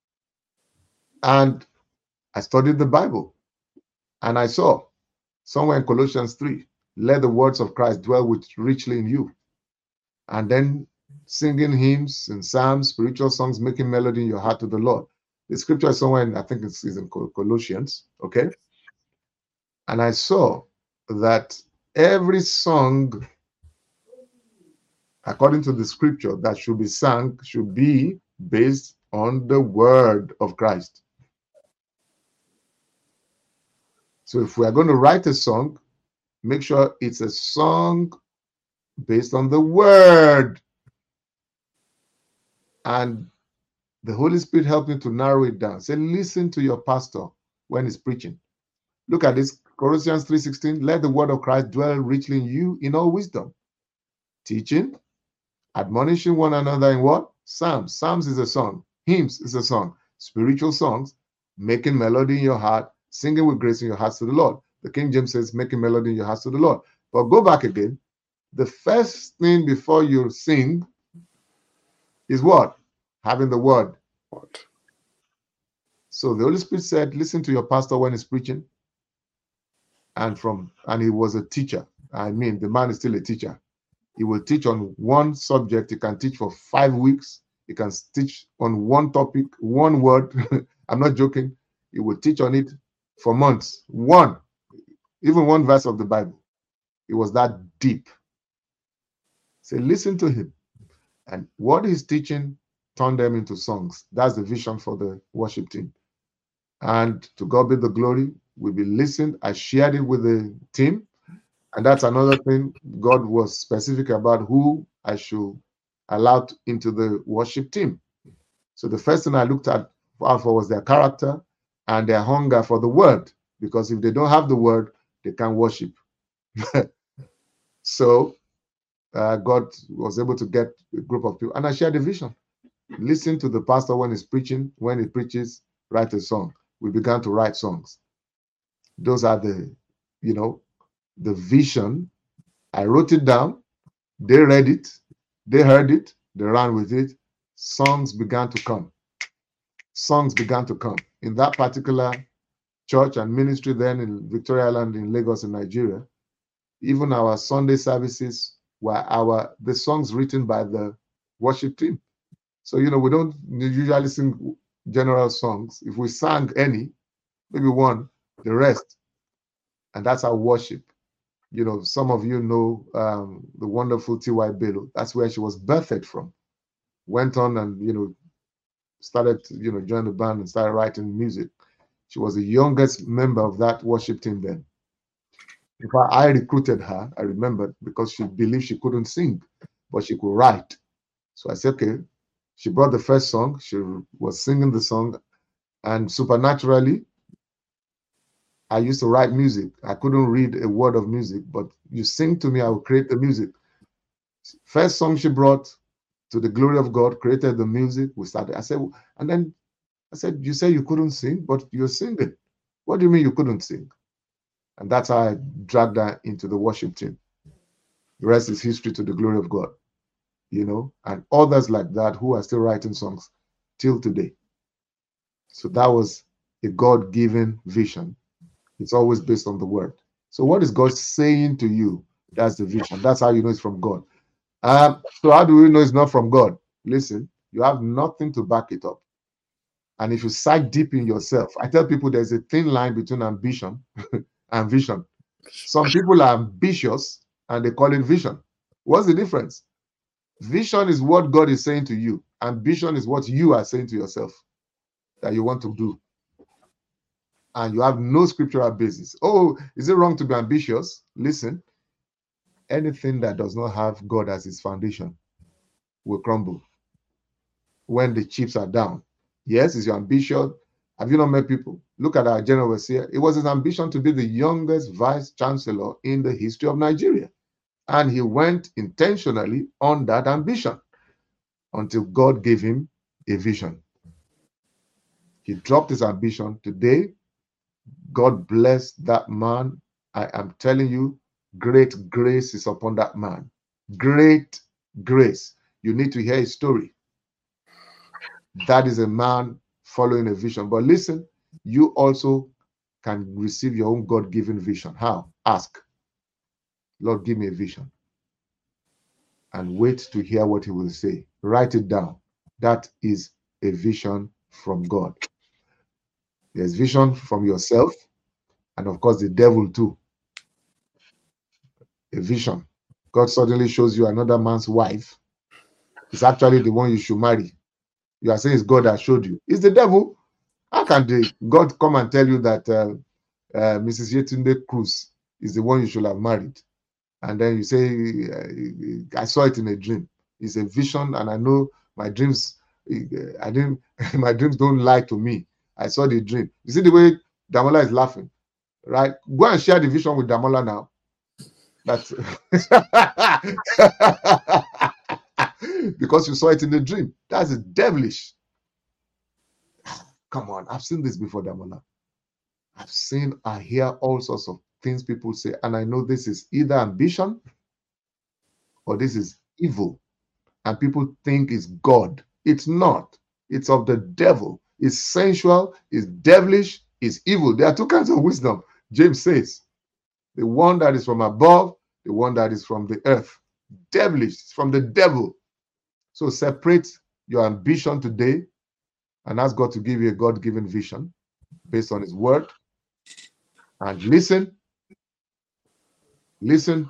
And I studied the Bible, and I saw somewhere in Colossians three, let the words of Christ dwell with richly in you. And then singing hymns and psalms, spiritual songs, making melody in your heart to the Lord. The scripture is somewhere in, I think it's in Colossians, okay? And I saw that every song, according to the scripture, that should be sung should be based on the word of Christ. So if we are going to write a song, make sure it's a song based on the word. And the Holy Spirit helped me to narrow it down. Say, listen to your pastor when he's preaching. Look at this, Colossians three sixteen, let the word of Christ dwell richly in you in all wisdom, teaching, admonishing one another in what? Psalms. Psalms is a song. Hymns is a song. Spiritual songs, making melody in your heart, singing with grace in your hearts to the Lord. The King James says, making melody in your hearts to the Lord. But go back again. The first thing before you sing is what? Having the word. What? So the Holy Spirit said, listen to your pastor when he's preaching. And from and he was a teacher. I mean, the man is still a teacher. He will teach on one subject. He can teach for five weeks. He can teach on one topic, one word. I'm not joking. He will teach on it for months. One, even one verse of the Bible. It was that deep. Say, listen to him. And what he's teaching turned them into songs. That's the vision for the worship team. And to God be the glory. We be listened. I shared it with the team. And that's another thing. God was specific about who I should allow into the worship team. So the first thing I looked at for was their character and their hunger for the word. Because if they don't have the word, they can't worship. So uh, God was able to get a group of people. And I shared the vision. Listen to the pastor when he's preaching. When he preaches, write a song. We began to write songs. Those are the, you know, the vision. I wrote it down. They read it. They heard it. They ran with it. Songs began to come. Songs began to come. In that particular church and ministry then in Victoria Island in Lagos in Nigeria, even our Sunday services were our the songs written by the worship team. So, you know, we don't usually sing general songs. If we sang any, maybe one, the rest. And that's our worship. You know, some of you know um, the wonderful T Y Bello. That's where she was birthed from. Went on and, you know, started, you know, joined the band and started writing music. She was the youngest member of that worship team then. In fact, I recruited her, I remember, because she believed she couldn't sing, but she could write. So I said, okay. She brought the first song. She was singing the song. And supernaturally, I used to write music. I couldn't read a word of music, but you sing to me, I will create the music. First song she brought, To the Glory of God, created the music. We started. I said, and then I said, you say you couldn't sing, but you're singing. What do you mean you couldn't sing? And that's how I dragged her into the worship team. The rest is history, to the glory of God. You know, and others like that who are still writing songs till today. So that was a God-given vision. It's always based on the word. So what is God saying to you? That's the vision. That's how you know it's from God. Um, so how do we know it's not from God? Listen, you have nothing to back it up. And if you sight deep in yourself, I tell people there's a thin line between ambition and vision. Some people are ambitious and they call it vision. What's the difference? Vision is what God is saying to you. Ambition is what you are saying to yourself that you want to do. and you have no scriptural basis. Oh, is it wrong to be ambitious? Listen, anything that does not have God as its foundation will crumble when the chips are down. Yes, is your ambition? Have you not met people? Look at our general overseer. It was his ambition to be the youngest vice chancellor in the history of Nigeria. And he went intentionally on that ambition until God gave him a vision. He dropped his ambition. Today, God bless that man. I am telling you, great grace is upon that man. Great grace. You need to hear his story. That is a man following a vision. But listen, you also can receive your own God-given vision. How? Ask. Lord, give me a vision. And wait to hear what he will say. Write it down. That is a vision from God. There's vision from yourself, and of course the devil too. A vision. God suddenly shows you another man's wife. It's actually the one you should marry. You are saying it's God that showed you. It's the devil. How can the God come and tell you that uh, uh, Missus Yetunde Cruz is the one you should have married? And then you say, uh, I saw it in a dream. It's a vision, and I know my dreams, I didn't, my dreams don't lie to me. I saw the dream. You see the way Damola is laughing, right? Go and share the vision with Damola now. That's because you saw it in the dream. That's devilish. Come on, I've seen this before, Damola. I've seen, I hear all sorts of things people say, and I know this is either ambition or this is evil, and people think it's God. It's not. It's of the devil. It's sensual, it's devilish, it's evil. There are two kinds of wisdom. James says, the one that is from above, the one that is from the earth. Devilish, it's from the devil. So separate your ambition today and ask God to give you a God-given vision based on his word. And listen, listen,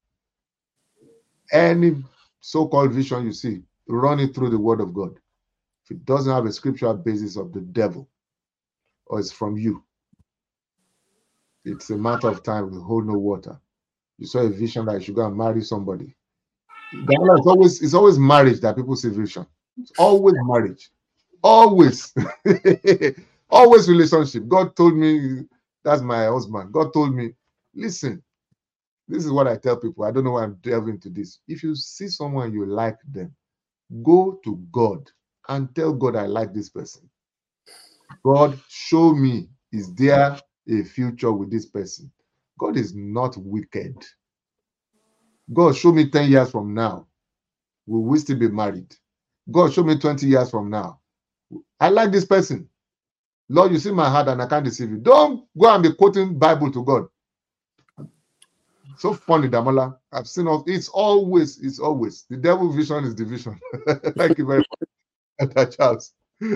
any so-called vision you see, run it through the word of God. If it doesn't have a scriptural basis of the devil, or it's from you, it's a matter of time. We hold no water. You saw a vision that you should go and marry somebody. It's always, it's always marriage that people see vision. It's always marriage. Always. Always relationship. God told me, that's my husband. God told me, listen, this is what I tell people. I don't know why I'm delving into this. If you see someone you like them, go to God and tell God, I like this person. God, show me, is there a future with this person? God is not wicked. God, show me ten years from now, will we still be married? God, show me twenty years from now. I like this person. Lord, you see my heart and I can't deceive you. Don't go and be quoting Bible to God. So funny, Damola. I've seen all, it's always, it's always. The devil vision is the vision. Thank you very much, Charles.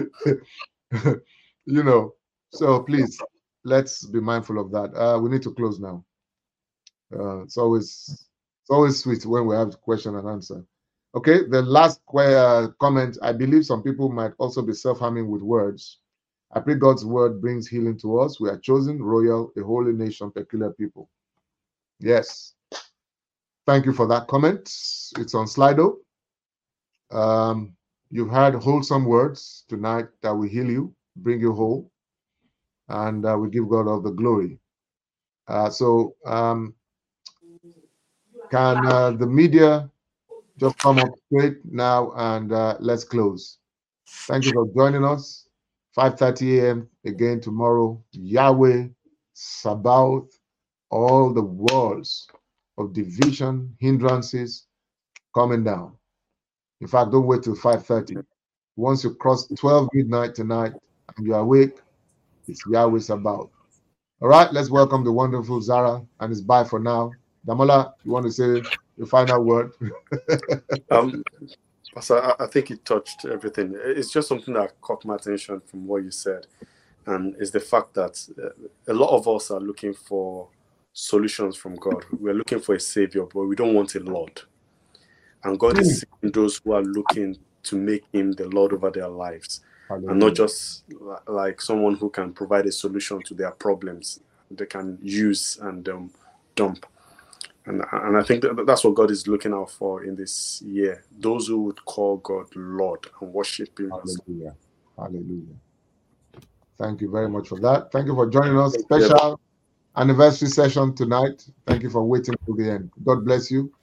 You know, so please, let's be mindful of that. Uh, we need to close now. Uh, it's always, it's always sweet when we have question and answer. Okay, the last uh, comment. I believe some people might also be self-harming with words. I pray God's word brings healing to us. We are chosen, royal, a holy nation, peculiar people. Yes. Thank you for that comment. It's on Slido. Um, you've heard wholesome words tonight that will heal you, bring you whole, and uh, we give God all the glory. Uh, so um, can uh, the media just come up straight now and uh, let's close. Thank you for joining us. five thirty a m again tomorrow. Yahweh, Sabaoth, all the walls of division, hindrances coming down. In fact, don't wait till five thirty. Once you cross twelve midnight tonight and you're awake, it's Yahweh Sabaoth. All right, let's welcome the wonderful Zara, and it's bye for now. Damola, you want to say the final word? um, Pastor, I, I think it touched everything. It's just something that caught my attention from what you said, and it's the fact that uh, a lot of us are looking for solutions from God. We're looking for a savior, but we don't want a Lord. And God mm. is seeking those who are looking to make him the Lord over their lives. Hallelujah. and not just like someone who can provide a solution to their problems they can use and um, dump. And, and I think that that's what God is looking out for in this year. Those who would call God Lord and worship Him. Hallelujah. Hallelujah. Thank you very much for that. Thank you for joining us. Special anniversary session tonight. Thank you for waiting till the end. God bless you.